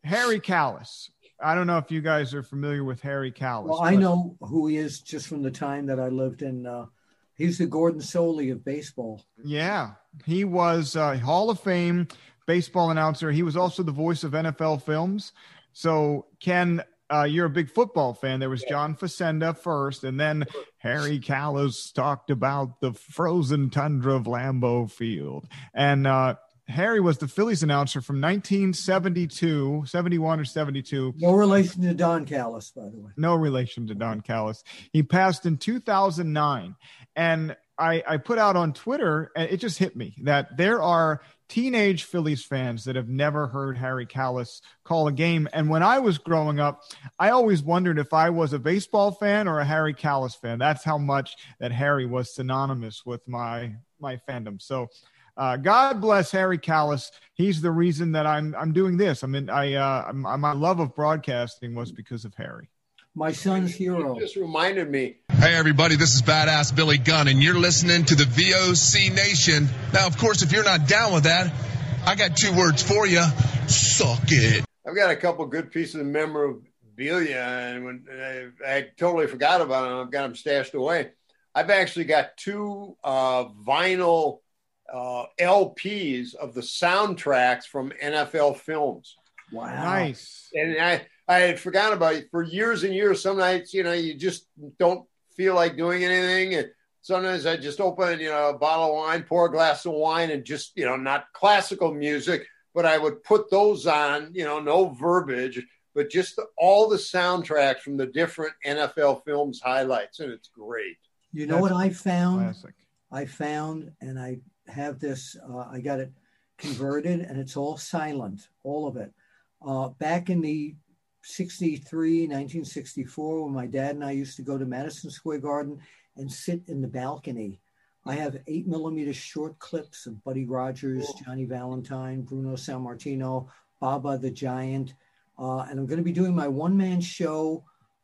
Harry Kalas. I don't know if you guys are familiar with Harry Kalas. Well, I know who he is just from the time that I lived in. Uh, he's the Gordon Soley of baseball. Yeah, he was a Hall of Fame baseball announcer. He was also the voice of N F L films. So, Ken, uh, you're a big football fan. There was John Facenda first, and then Harry Kalas talked about the frozen tundra of Lambeau Field. And uh, Harry was the Phillies announcer from nineteen seventy-two, seventy-one or seventy-two. No relation to Don Callis, by the way. No relation to Don Callis. He passed in two thousand nine. And I, I put out on Twitter, and it just hit me that there are teenage Phillies fans that have never heard Harry Kalas call a game. And when I was growing up, I always wondered if I was a baseball fan or a Harry Kalas fan. That's how much that Harry was synonymous with my my fandom. So uh, God bless Harry Kalas. He's the reason that I'm I'm doing this. I mean, I uh, my love of broadcasting was because of Harry. My son's hero. You just reminded me. Hey, everybody, this is Badass Billy Gunn, and you're listening to the V O C Nation. Now, of course, if you're not down with that, I got two words for you. Suck it. I've got a couple good pieces of memorabilia, and when I, I totally forgot about them. I've got them stashed away. I've actually got two uh, vinyl uh, L Ps of the soundtracks from N F L films. Wow. Nice. And I... I had forgotten about it for years and years. Some nights, you know, you just don't feel like doing anything. And sometimes I just open, you know, a bottle of wine, pour a glass of wine, and just, you know, not classical music, but I would put those on, you know, no verbiage, but just the, all the soundtracks from the different N F L films highlights. And it's great. You know That's what I found? Classic. I found, and I have this, uh, I got it converted, and it's all silent, all of it. Uh, back in the sixty-three, nineteen sixty-four, when my dad and I used to go to Madison Square Garden and sit in the balcony. I have eight millimeter short clips of Buddy Rogers, Johnny Valentine, Bruno Sammartino, Baba the Giant. Uh, and I'm going to be doing my one-man show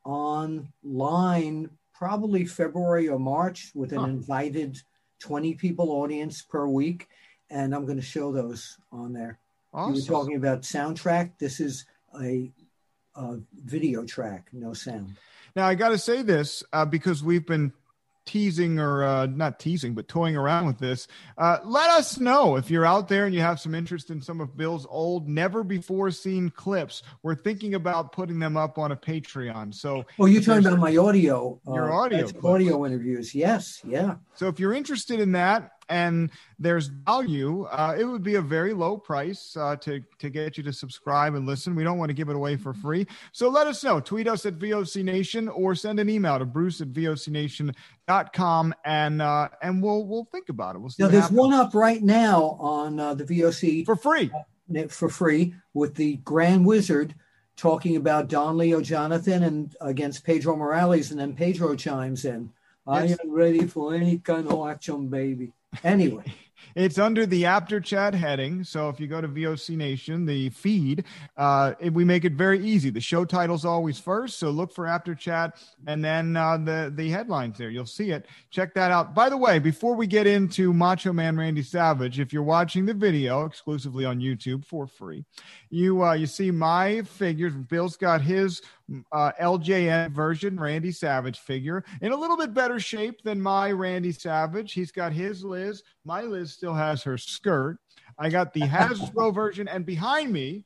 online probably February or March with an huh. invited twenty people audience per week. And I'm going to show those on there. Awesome. You were talking about soundtrack. This is a Uh, video track, no sound. Now, I got to say this uh, because we've been teasing or uh, not teasing, but toying around with this. Uh, let us know if you're out there and you have some interest in some of Bill's old, never before seen clips. We're thinking about putting them up on a Patreon. So, oh, you're talking about my audio, your uh, audio, audio interviews. Yes. Yeah. So if you're interested in that, and there's value, uh, it would be a very low price uh, to, to get you to subscribe and listen. We don't want to give it away for free. So let us know. Tweet us at V O C Nation or send an email to Bruce at V O C Nation dot com, and uh, and we'll we'll think about it. We'll see now, what there's happens. one up right now on uh, the V O C. For free. Uh, for free with the Grand Wizard talking about Don Leo Jonathan and against Pedro Morales, and then Pedro chimes in. I am ready for any kind of action, baby. Anyway, it's under the After Chat heading. So if you go to V O C Nation, the feed, uh, it, we make it very easy. The show title's always first. So look for After Chat and then uh, the, the headlines there. You'll see it. Check that out. By the way, before we get into Macho Man Randy Savage, if you're watching the video exclusively on YouTube for free, you, uh, you see my figures. Bill's got his Uh, L J N version Randy Savage figure in a little bit better shape than my Randy Savage. He's got his Liz. My Liz still has her skirt. I got the Hasbro version, and behind me,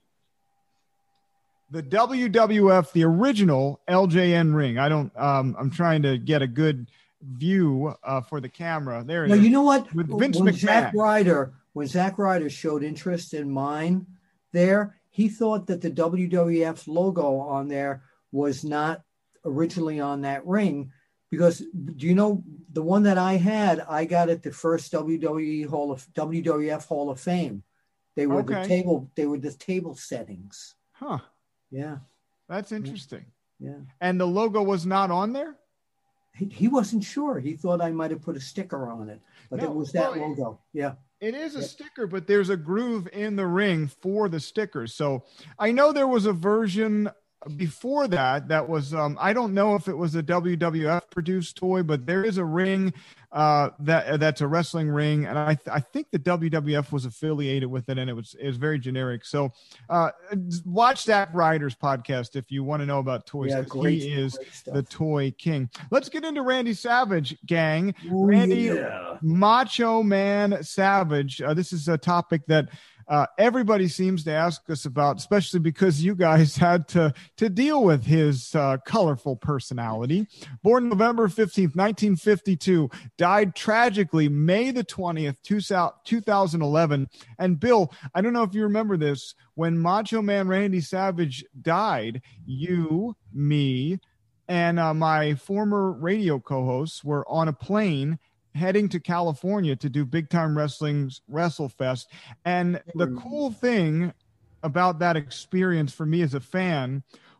the W W F, the original L J N ring. I don't. Um, I'm trying to get a good view uh, for the camera. There it now, is. You know what? With Vince when McMahon. Zack Ryder, when Zack Ryder showed interest in mine, there he thought that the W W F logo on there was not originally on that ring, because do you know the one that I had, I got at the first W W E Hall of W W F Hall of Fame. They were Okay. the table, they were the table settings. Huh. Yeah. That's interesting. Yeah. And the logo was not on there? He, he wasn't sure. He thought I might have put a sticker on it, but No, it was that well, logo. Yeah. It is a Yeah. sticker, but there's a groove in the ring for the stickers. So I know there was a version before that, that was, um, I don't know if it was a W W F produced toy, but there is a ring uh, that that's a wrestling ring. And I, th- I think the W W F was affiliated with it, and it was, it was very generic. So uh, watch Zack Ryder's podcast if you want to know about toys. Yeah, great, he is great the toy king. Let's get into Randy Savage, gang. Ooh, Randy yeah. Macho Man Savage. Uh, this is a topic that Uh, everybody seems to ask us about, especially because you guys had to to deal with his uh, colorful personality. Born November fifteenth, nineteen fifty-two, died tragically May the twentieth, two thousand eleven. And Bill, I don't know if you remember this, when Macho Man Randy Savage died, you, me, and uh, my former radio co-hosts were on a plane heading to California to do Big Time Wrestling's WrestleFest. And the cool thing about that experience for me as a fan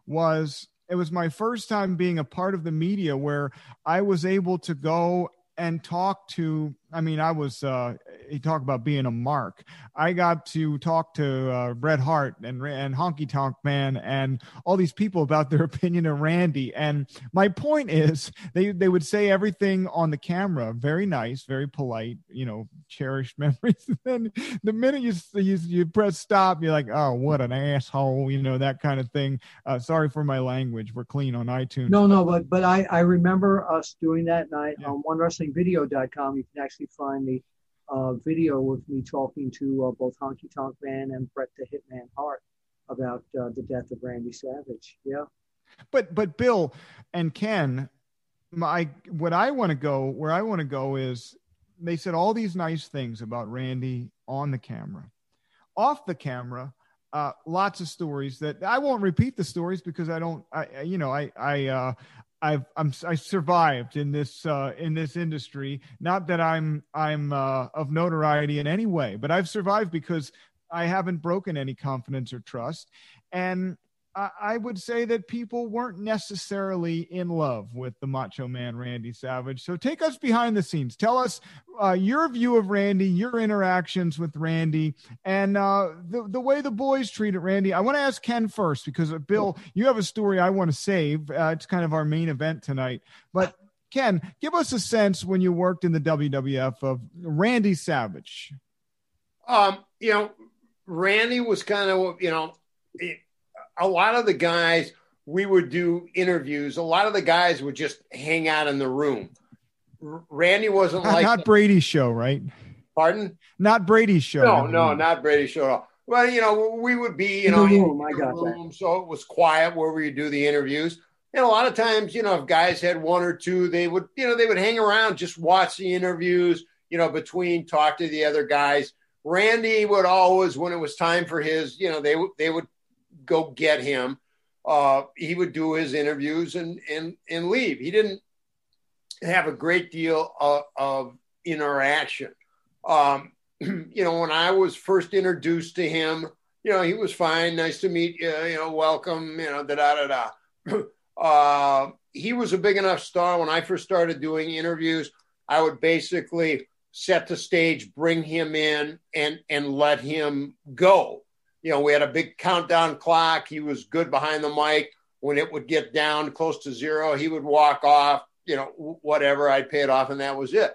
was it was my first time being a part of the media where I was able to go and talk to, I mean, I was, uh, he talked about being a mark. I got to talk to uh, Bret Hart and, and Honky Tonk Man and all these people about their opinion of Randy. And my point is they, they would say everything on the camera, very nice, very polite, you know, cherished memories. And then the minute you, you, you press stop, you're like, oh, what an asshole, you know, that kind of thing. Uh, sorry for my language. We're clean on iTunes. No, no, but, but I, I remember us doing that night yeah. on one wrestling video dot com. You can actually find the uh, video with me talking to uh, both Honky Tonk Man and Bret the Hitman Hart about uh, the death of Randy Savage. Yeah. But, but Bill and Ken, my, what I want to go, where I want to go is they said all these nice things about Randy on the camera. Off the camera, uh, lots of stories that I won't repeat the stories because I don't, I, you know, I, I, uh, I've I'm I survived in this uh, in this industry. Not that I'm I'm uh, of notoriety in any way, but I've survived because I haven't broken any confidence or trust. And I, I would say that people weren't necessarily in love with the Macho Man Randy Savage. So take us behind the scenes. Tell us uh, your view of Randy, your interactions with Randy, and uh, the the way the boys treated Randy. I want to ask Ken first because uh, Bill, you have a story I want to save. Uh, it's kind of our main event tonight. But Ken, give us a sense when you worked in the W W F of Randy Savage. Um, you know, Randy was kind of, you know, it, a lot of the guys, we would do interviews. A lot of the guys would just hang out in the room. R- Randy wasn't not, like not Brady's show, right? Pardon? Not Brady's show. No, no, not Brady's show at all. Well, you know, we would be, you in know, the room, in I got the room, that. so it was quiet where we do the interviews. And a lot of times, you know, if guys had one or two, they would, you know, they would hang around, just watch the interviews, you know, between talk to the other guys. Randy would always, when it was time for his, you know, they would they would go get him. Uh, he would do his interviews and and and leave. He didn't have a great deal of, of interaction. Um, you know, when I was first introduced to him, you know, he was fine. Nice to meet you. You know, welcome. You know, da da da da. Uh, he was a big enough star. When I first started doing interviews, I would basically set the stage, bring him in, and and let him go. You know, we had a big countdown clock. He was good behind the mic. When it would get down close to zero, he would walk off, you know, whatever, I'd pay it off, and that was it.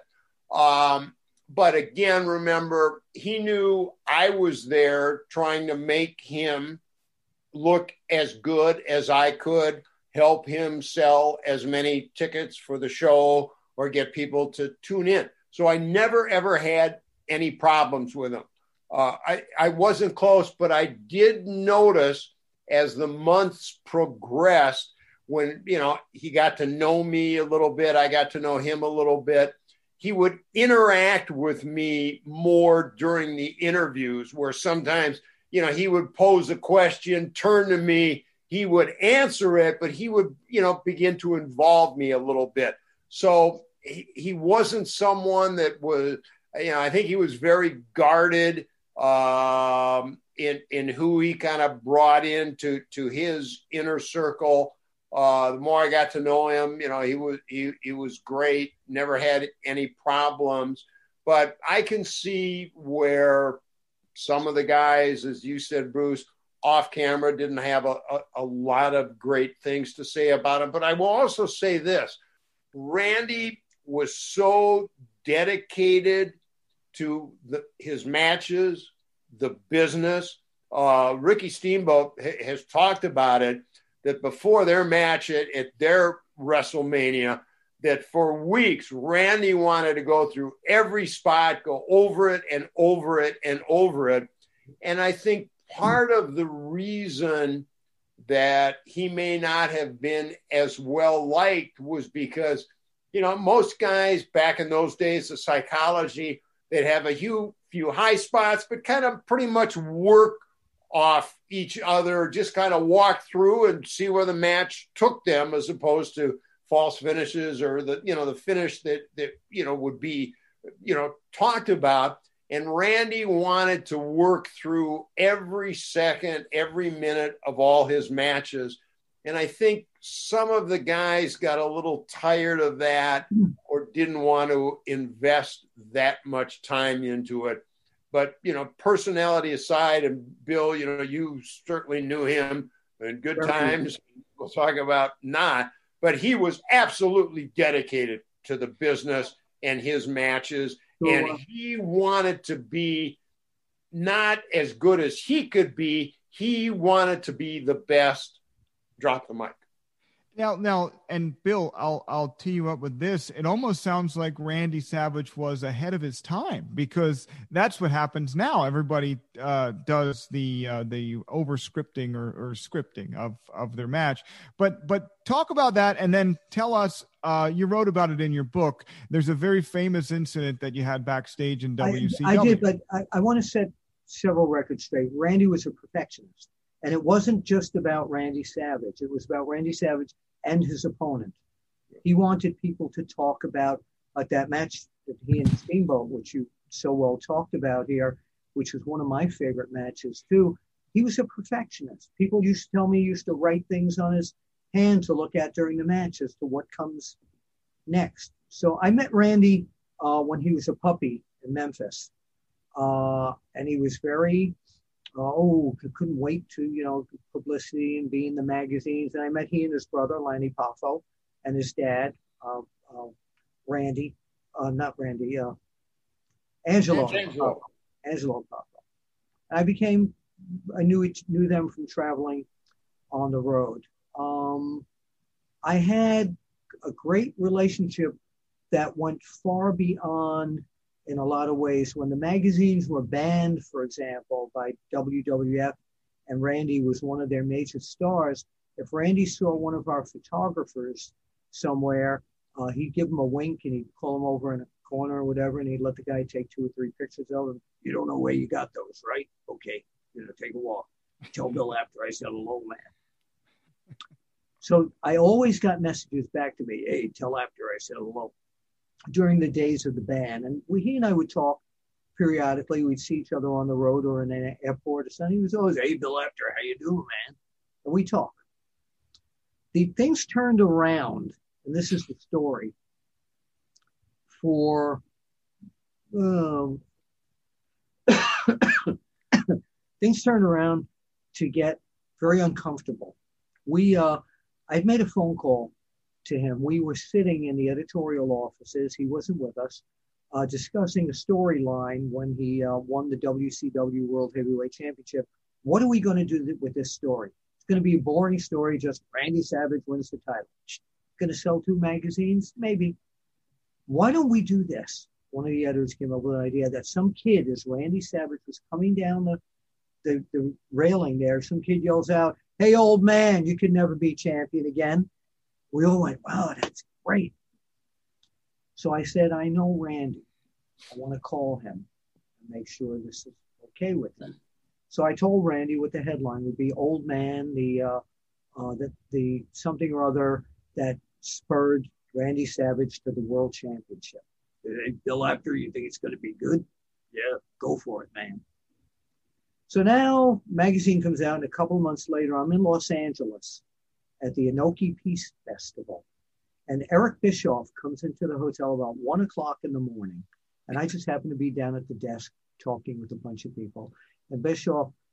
Um, but again, remember, he knew I was there trying to make him look as good as I could, help him sell as many tickets for the show or get people to tune in. So I never, ever had any problems with him. Uh, I, I wasn't close, but I did notice as the months progressed, when, you know, he got to know me a little bit, I got to know him a little bit, he would interact with me more during the interviews, where sometimes, you know, he would pose a question, turn to me, he would answer it, but he would, you know, begin to involve me a little bit. So he, he wasn't someone that was, you know, I think he was very guarded um, in, in who he kind of brought into to his inner circle. Uh, the more I got to know him, you know, he was, he, he was great, never had any problems, but I can see where some of the guys, as you said, Bruce, off camera, didn't have a, a, a lot of great things to say about him. But I will also say this, Randy was so dedicated to the, his matches, the business. Uh, Ricky Steamboat ha- has talked about it, that before their match at, at their WrestleMania, that for weeks, Randy wanted to go through every spot, go over it and over it and over it. And I think part of the reason that he may not have been as well liked was because, you know, most guys back in those days, the psychology, they'd have a few, few high spots, but kind of pretty much work off each other, just kind of walk through and see where the match took them, as opposed to false finishes or the, you know, the finish that, that, you know, would be, you know, talked about. And Randy wanted to work through every second, every minute of all his matches. And I think some of the guys got a little tired of that or didn't want to invest that much time into it. But, you know, personality aside, and Bill, you know, you certainly knew him in good times. We'll talk about not, but he was absolutely dedicated to the business and his matches. And he wanted to be not as good as he could be. He wanted to be the best. Drop the mic. Now, now, and Bill, I'll I'll tee you up with this. It almost sounds like Randy Savage was ahead of his time, because that's what happens now. Everybody uh, does the uh, the over scripting or, or scripting of of their match. But but talk about that, and then tell us. Uh, you wrote about it in your book. There's a very famous incident that you had backstage in W C W. I, I did, but I, I want to set several records straight. Randy was a perfectionist. And it wasn't just about Randy Savage. It was about Randy Savage and his opponent. He wanted people to talk about like that match that he and Steamboat, which you so well talked about here, which was one of my favorite matches too. He was a perfectionist. People used to tell me he used to write things on his hand to look at during the match as to what comes next. So I met Randy uh, when he was a puppy in Memphis. Uh, and he was very... oh, couldn't wait to, you know, publicity and be in the magazines. And I met he and his brother, Lanny Poffo, and his dad, uh, uh, Randy, uh, not Randy, uh, Angelo. Angelo. Uh, Angelo Poffo. And I became, I knew each, knew them from traveling on the road. Um, I had a great relationship that went far beyond, in a lot of ways. When the magazines were banned, for example, by W W F, and Randy was one of their major stars, if Randy saw one of our photographers somewhere, uh, he'd give him a wink and he'd call him over in a corner or whatever, and he'd let the guy take two or three pictures of him. You don't know where you got those, right? Okay, you know, take a walk. Tell Bill after I said hello, man. So I always got messages back to me, hey, tell after I said hello, during the days of the ban. And we, he and I would talk periodically. We'd see each other on the road or in an airport or something. He was always, hey, Bill Apter, how you doing, man? And we talk. The things turned around, and this is the story, for um, things turned around to get very uncomfortable. We, uh, I'd made a phone call to him. We were sitting in the editorial offices. He wasn't with us, uh, discussing a storyline when he uh, won the W C W World Heavyweight Championship. What are we going to do th- with this story? It's going to be a boring story. Just Randy Savage wins the title. Going to sell two magazines? Maybe. Why don't we do this? One of the editors came up with an idea that some kid, as Randy Savage was coming down the, the, the railing there, some kid yells out, hey, old man, you can never be champion again. We all went, wow, that's great. So I said, I know Randy. I want to call him and make sure this is okay with him. So I told Randy what the headline would be, old man, the uh, uh, the, the something or other that spurred Randy Savage to the world championship. Hey, Bill Apter, you think it's going to be good? Yeah, go for it, man. So now magazine comes out, and a couple of months later, I'm in Los Angeles at the Inoki Peace Festival. And Eric Bischoff comes into the hotel about one o'clock in the morning. And I just happen to be down at the desk talking with a bunch of people. And Bischoff,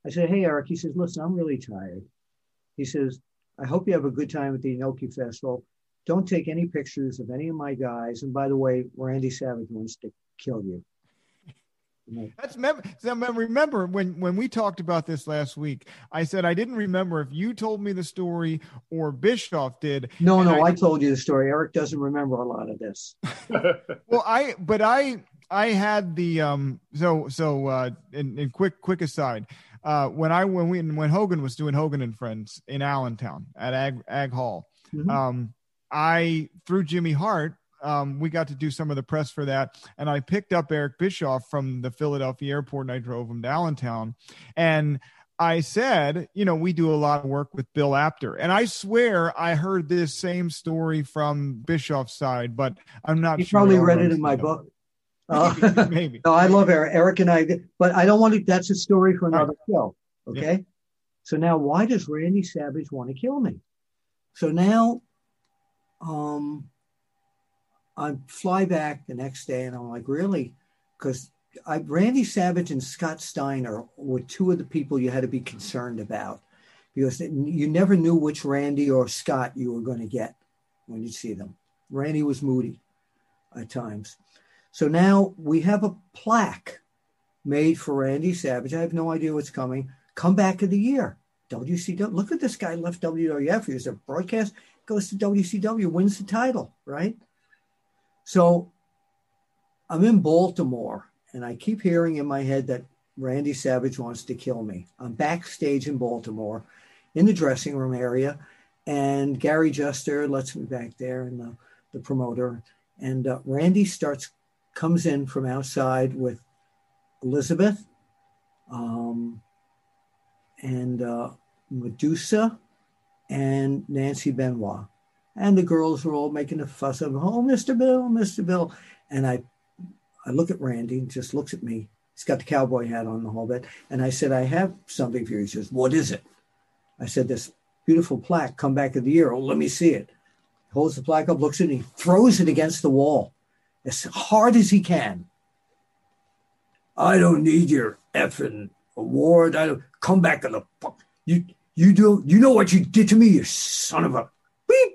I said, hey, Eric. He says, listen, I'm really tired. He says, I hope you have a good time at the Inoki Festival. Don't take any pictures of any of my guys. And by the way, Randy Savage wants to kill you. That's mem- remember when, when we talked about this last week, I said I didn't remember if you told me the story or Bischoff did. No, no, I, I told you the story. Eric doesn't remember a lot of this. Well, I but I I had the um so so uh in, in quick quick aside, uh when I when we when Hogan was doing Hogan and Friends in Allentown at Ag Ag Hall, mm-hmm. um I through Jimmy Hart. Um, we got to do some of the press for that. And I picked up Eric Bischoff from the Philadelphia airport and I drove him to Allentown. And I said, you know, we do a lot of work with Bill Apter. And I swear I heard this same story from Bischoff's side, but I'm not you sure. You probably read it in my book. Uh, Maybe. No, I love Eric. Eric and I, but I don't want to, that's a story for another right. show. Okay. Yeah. So now why does Randy Savage want to kill me? So now, um, I fly back the next day and I'm like, really? Because I Randy Savage and Scott Steiner were two of the people you had to be concerned about because you never knew which Randy or Scott you were going to get when you see them. Randy was moody at times. So now we have a plaque made for Randy Savage. I have no idea what's coming. Comeback of the year. W C W. Look at this guy left W W F. He was a broadcast, goes to W C W, wins the title, right? So I'm in Baltimore, and I keep hearing in my head that Randy Savage wants to kill me. I'm backstage in Baltimore in the dressing room area, and Gary Juster lets me back there, and the, the promoter. And uh, Randy starts, comes in from outside with Elizabeth um, and uh, Medusa and Nancy Benoit. And the girls were all making a fuss of, oh, Mister Bill, Mister Bill. And I I look at Randy and just looks at me. He's got the cowboy hat on the whole bit. And I said, I have something for you. He says, what is it? I said, this beautiful plaque, comeback of the year. Oh, let me see it. He holds the plaque up, looks at it, and he throws it against the wall as hard as he can. I don't need your effing award. I don't come back of the fuck. You you do you know what you did to me, you son of a beep.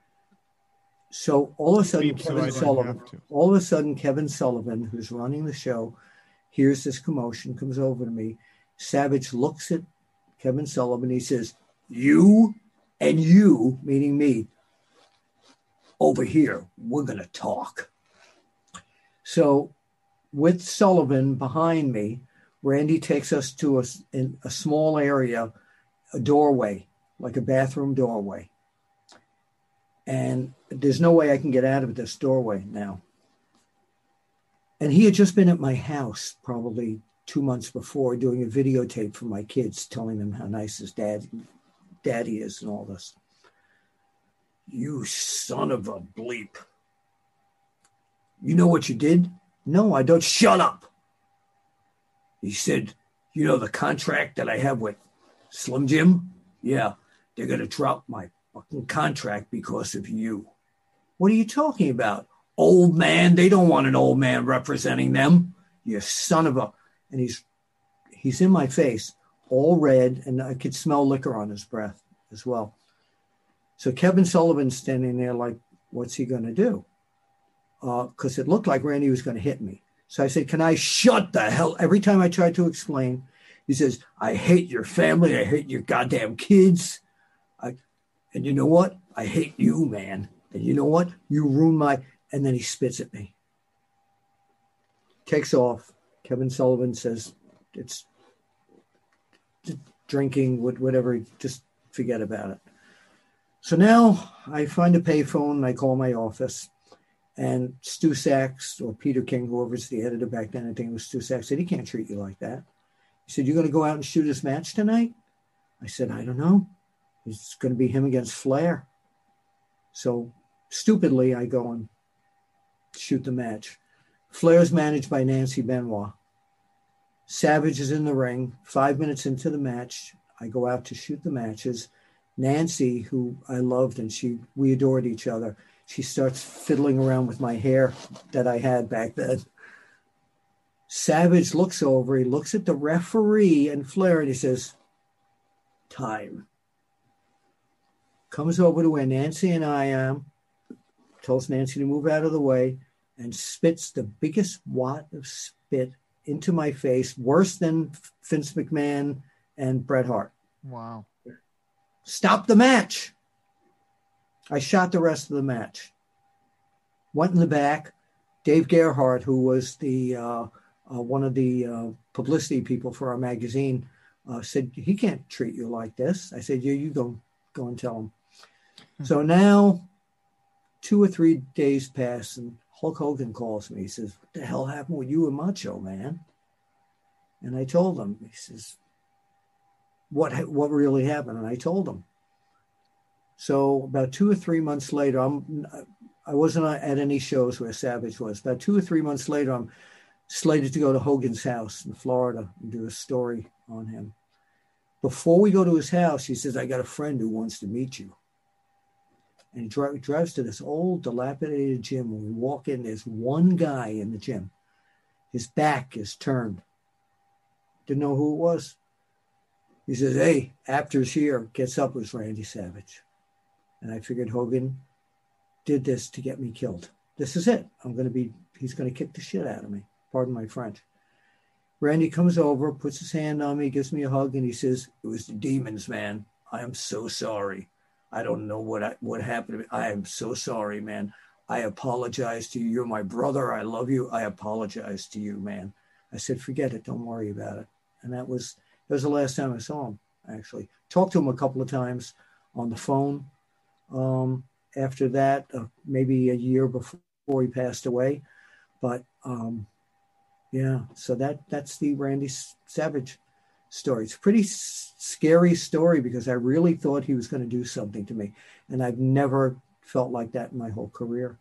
So all of a sudden, Kevin Sullivan, all of a sudden, Kevin Sullivan, who's running the show, hears this commotion, comes over to me. Savage looks at Kevin Sullivan. He says, you and you, meaning me, over here, we're going to talk. So with Sullivan behind me, Randy takes us to a, in a small area, a doorway, like a bathroom doorway. And there's no way I can get out of this doorway now. And he had just been at my house probably two months before doing a videotape for my kids, telling them how nice his dad, daddy is and all this. You son of a bleep. You know what you did? No, I don't. Shut up. He said, you know the contract that I have with Slim Jim? Yeah, they're going to drop my fucking contract because of you. What are you talking about? Old man? They don't want an old man representing them. You son of a... And he's he's in my face, all red, and I could smell liquor on his breath as well. So Kevin Sullivan's standing there like, what's he going to do? Because uh, it looked like Randy was going to hit me. So I said, can I shut the hell? Every time I tried to explain, he says, I hate your family. I hate your goddamn kids. I, and you know what? I hate you, man. And you know what? You ruined my... And then he spits at me. Takes off. Kevin Sullivan says, it's drinking, whatever, just forget about it. So now I find a payphone and I call my office. And Stu Sachs or Peter King, whoever's the editor back then, I think it was Stu Sachs, said, he can't treat you like that. He said, you're going to go out and shoot this match tonight? I said, I don't know. It's going to be him against Flair. So stupidly, I go and shoot the match. Flair's managed by Nancy Benoit. Savage is in the ring. Five minutes into the match, I go out to shoot the matches. Nancy, who I loved and she we adored each other, she starts fiddling around with my hair that I had back then. Savage looks over, he looks at the referee and Flair, and he says, time. Comes over to where Nancy and I am, tells Nancy to move out of the way, and spits the biggest wad of spit into my face, worse than Vince McMahon and Bret Hart. Wow. Stop the match. I shot the rest of the match. Went in the back. Dave Gerhardt, who was the uh, uh, one of the uh, publicity people for our magazine, uh, said, he can't treat you like this. I said, yeah, you go, go and tell him. Hmm. So now two or three days pass and Hulk Hogan calls me. He says, what the hell happened with you and Macho, man? And I told him. He says, what, what really happened? And I told him. So about two or three months later, I'm, I wasn't at any shows where Savage was. About two or three months later, I'm slated to go to Hogan's house in Florida and do a story on him. Before we go to his house, he says, I got a friend who wants to meet you. And he dri- drives to this old dilapidated gym. When we walk in, there's one guy in the gym. His back is turned. Didn't know who it was. He says, hey, Apter's here. Gets up, was Randy Savage. And I figured Hogan did this to get me killed. This is it. I'm going to be, he's going to kick the shit out of me. Pardon my French. Randy comes over, puts his hand on me, gives me a hug, and he says, it was the demons, man. I am so sorry. I don't know what I, what happened to me. I am so sorry, man. I apologize to you. You're my brother. I love you. I apologize to you, man. I said, forget it. Don't worry about it. And that was, that was the last time I saw him, actually. Talked to him a couple of times on the phone. Um, after that, uh, maybe a year before he passed away. But um, yeah, so that that's the Randy Savage story. It's a pretty s- scary story because I really thought he was going to do something to me. And I've never felt like that in my whole career.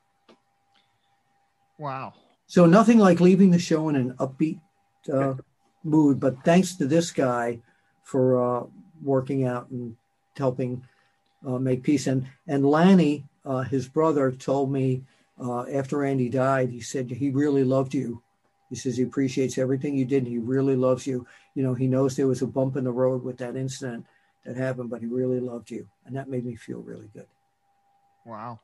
Wow. So nothing like leaving the show in an upbeat uh, mood, but thanks to this guy for uh, working out and helping Uh, make peace. And and Lanny, uh, his brother, told me uh, after Randy died, he said he really loved you. He says he appreciates everything you did. And he really loves you. You know, he knows there was a bump in the road with that incident that happened, but he really loved you. And that made me feel really good. Wow.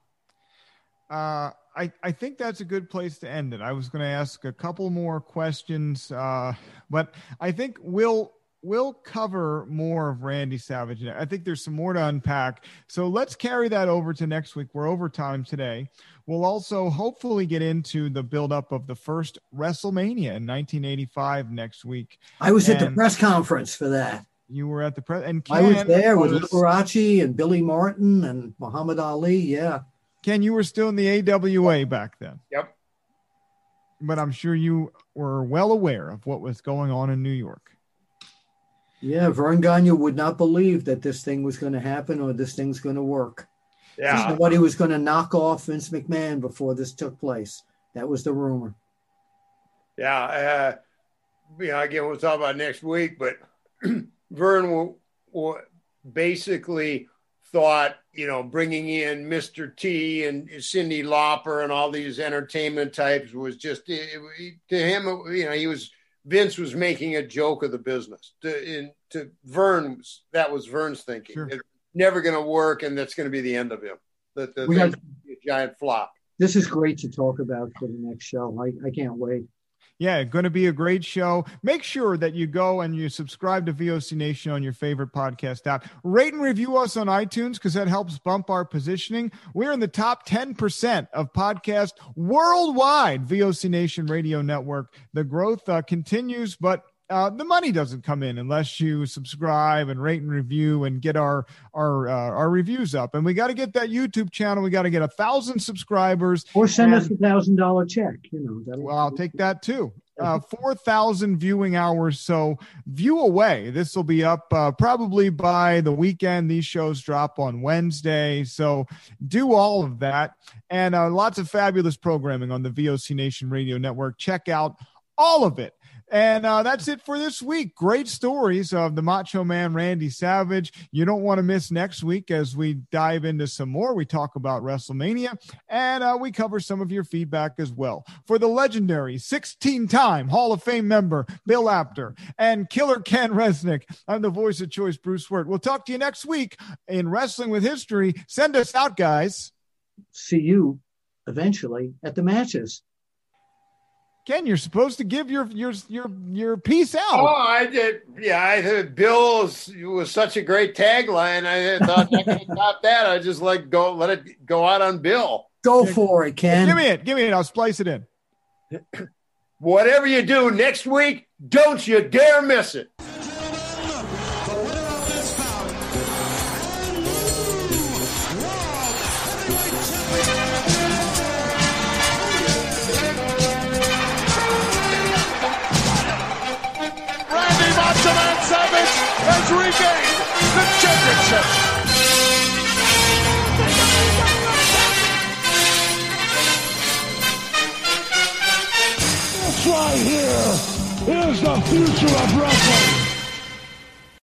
Uh, I, I think that's a good place to end it. I was going to ask a couple more questions, uh, but I think we'll We'll cover more of Randy Savage. I think there's some more to unpack. So let's carry that over to next week. We're over time today. We'll also hopefully get into the buildup of the first WrestleMania in nineteen eighty-five next week. I was and at the press conference for that. You were at the press. And Ken I was there was, with Liberace and Billy Martin and Muhammad Ali. Yeah. Ken, you were still in the A W A back then. Yep. But I'm sure you were well aware of what was going on in New York. Yeah, Vern Gagne would not believe that this thing was going to happen or this thing's going to work. Yeah. Somebody was going to knock off Vince McMahon before this took place. That was the rumor. Yeah. Uh, you know, again, we'll talk about next week, but Vern will, will basically thought, you know, bringing in Mister T and Cyndi Lauper and all these entertainment types was just, it, it, to him, you know, he was, Vince was making a joke of the business. To, in, to Vern, that was Vern's thinking. Sure. It's never going to work, and that's going to be the end of him. That the, We thing's got- gonna be a giant flop. This is great to talk about for the next show. I, I can't wait. Yeah, going to be a great show. Make sure that you go and you subscribe to V O C Nation on your favorite podcast app. Rate and review us on iTunes because that helps bump our positioning. We're in the top ten percent of podcasts worldwide, V O C Nation Radio Network. The growth uh, continues, but uh, the money doesn't come in unless you subscribe and rate and review and get our our uh, our reviews up. And we got to get that YouTube channel. We got to get a thousand subscribers. Or send and- us a thousand dollar check. You know. that'll- Well, I'll take that too. Uh, four thousand viewing hours. So view away. This will be up uh, probably by the weekend. These shows drop on Wednesday. So do all of that. And uh, lots of fabulous programming on the V O C Nation Radio Network. Check out all of it. And uh, that's it for this week. Great stories of the Macho Man Randy Savage. You don't want to miss next week as we dive into some more. We talk about WrestleMania, and uh, we cover some of your feedback as well. For the legendary sixteen-time Hall of Fame member, Bill Apter, and Killer Ken Resnick, I'm the voice of choice, Bruce Wirt. We'll talk to you next week in Wrestling with History. Send us out, guys. See you eventually at the matches. Ken, you're supposed to give your your your your piece out. Oh, I did. Yeah, I thought Bill was, was such a great tagline. I thought I could top that. I just like go let it go out on Bill. Go for it, Ken. Give me it. Give me it. I'll splice it in. Whatever you do next week, don't you dare miss it. Savage has regained the championship. This right here is the future of wrestling.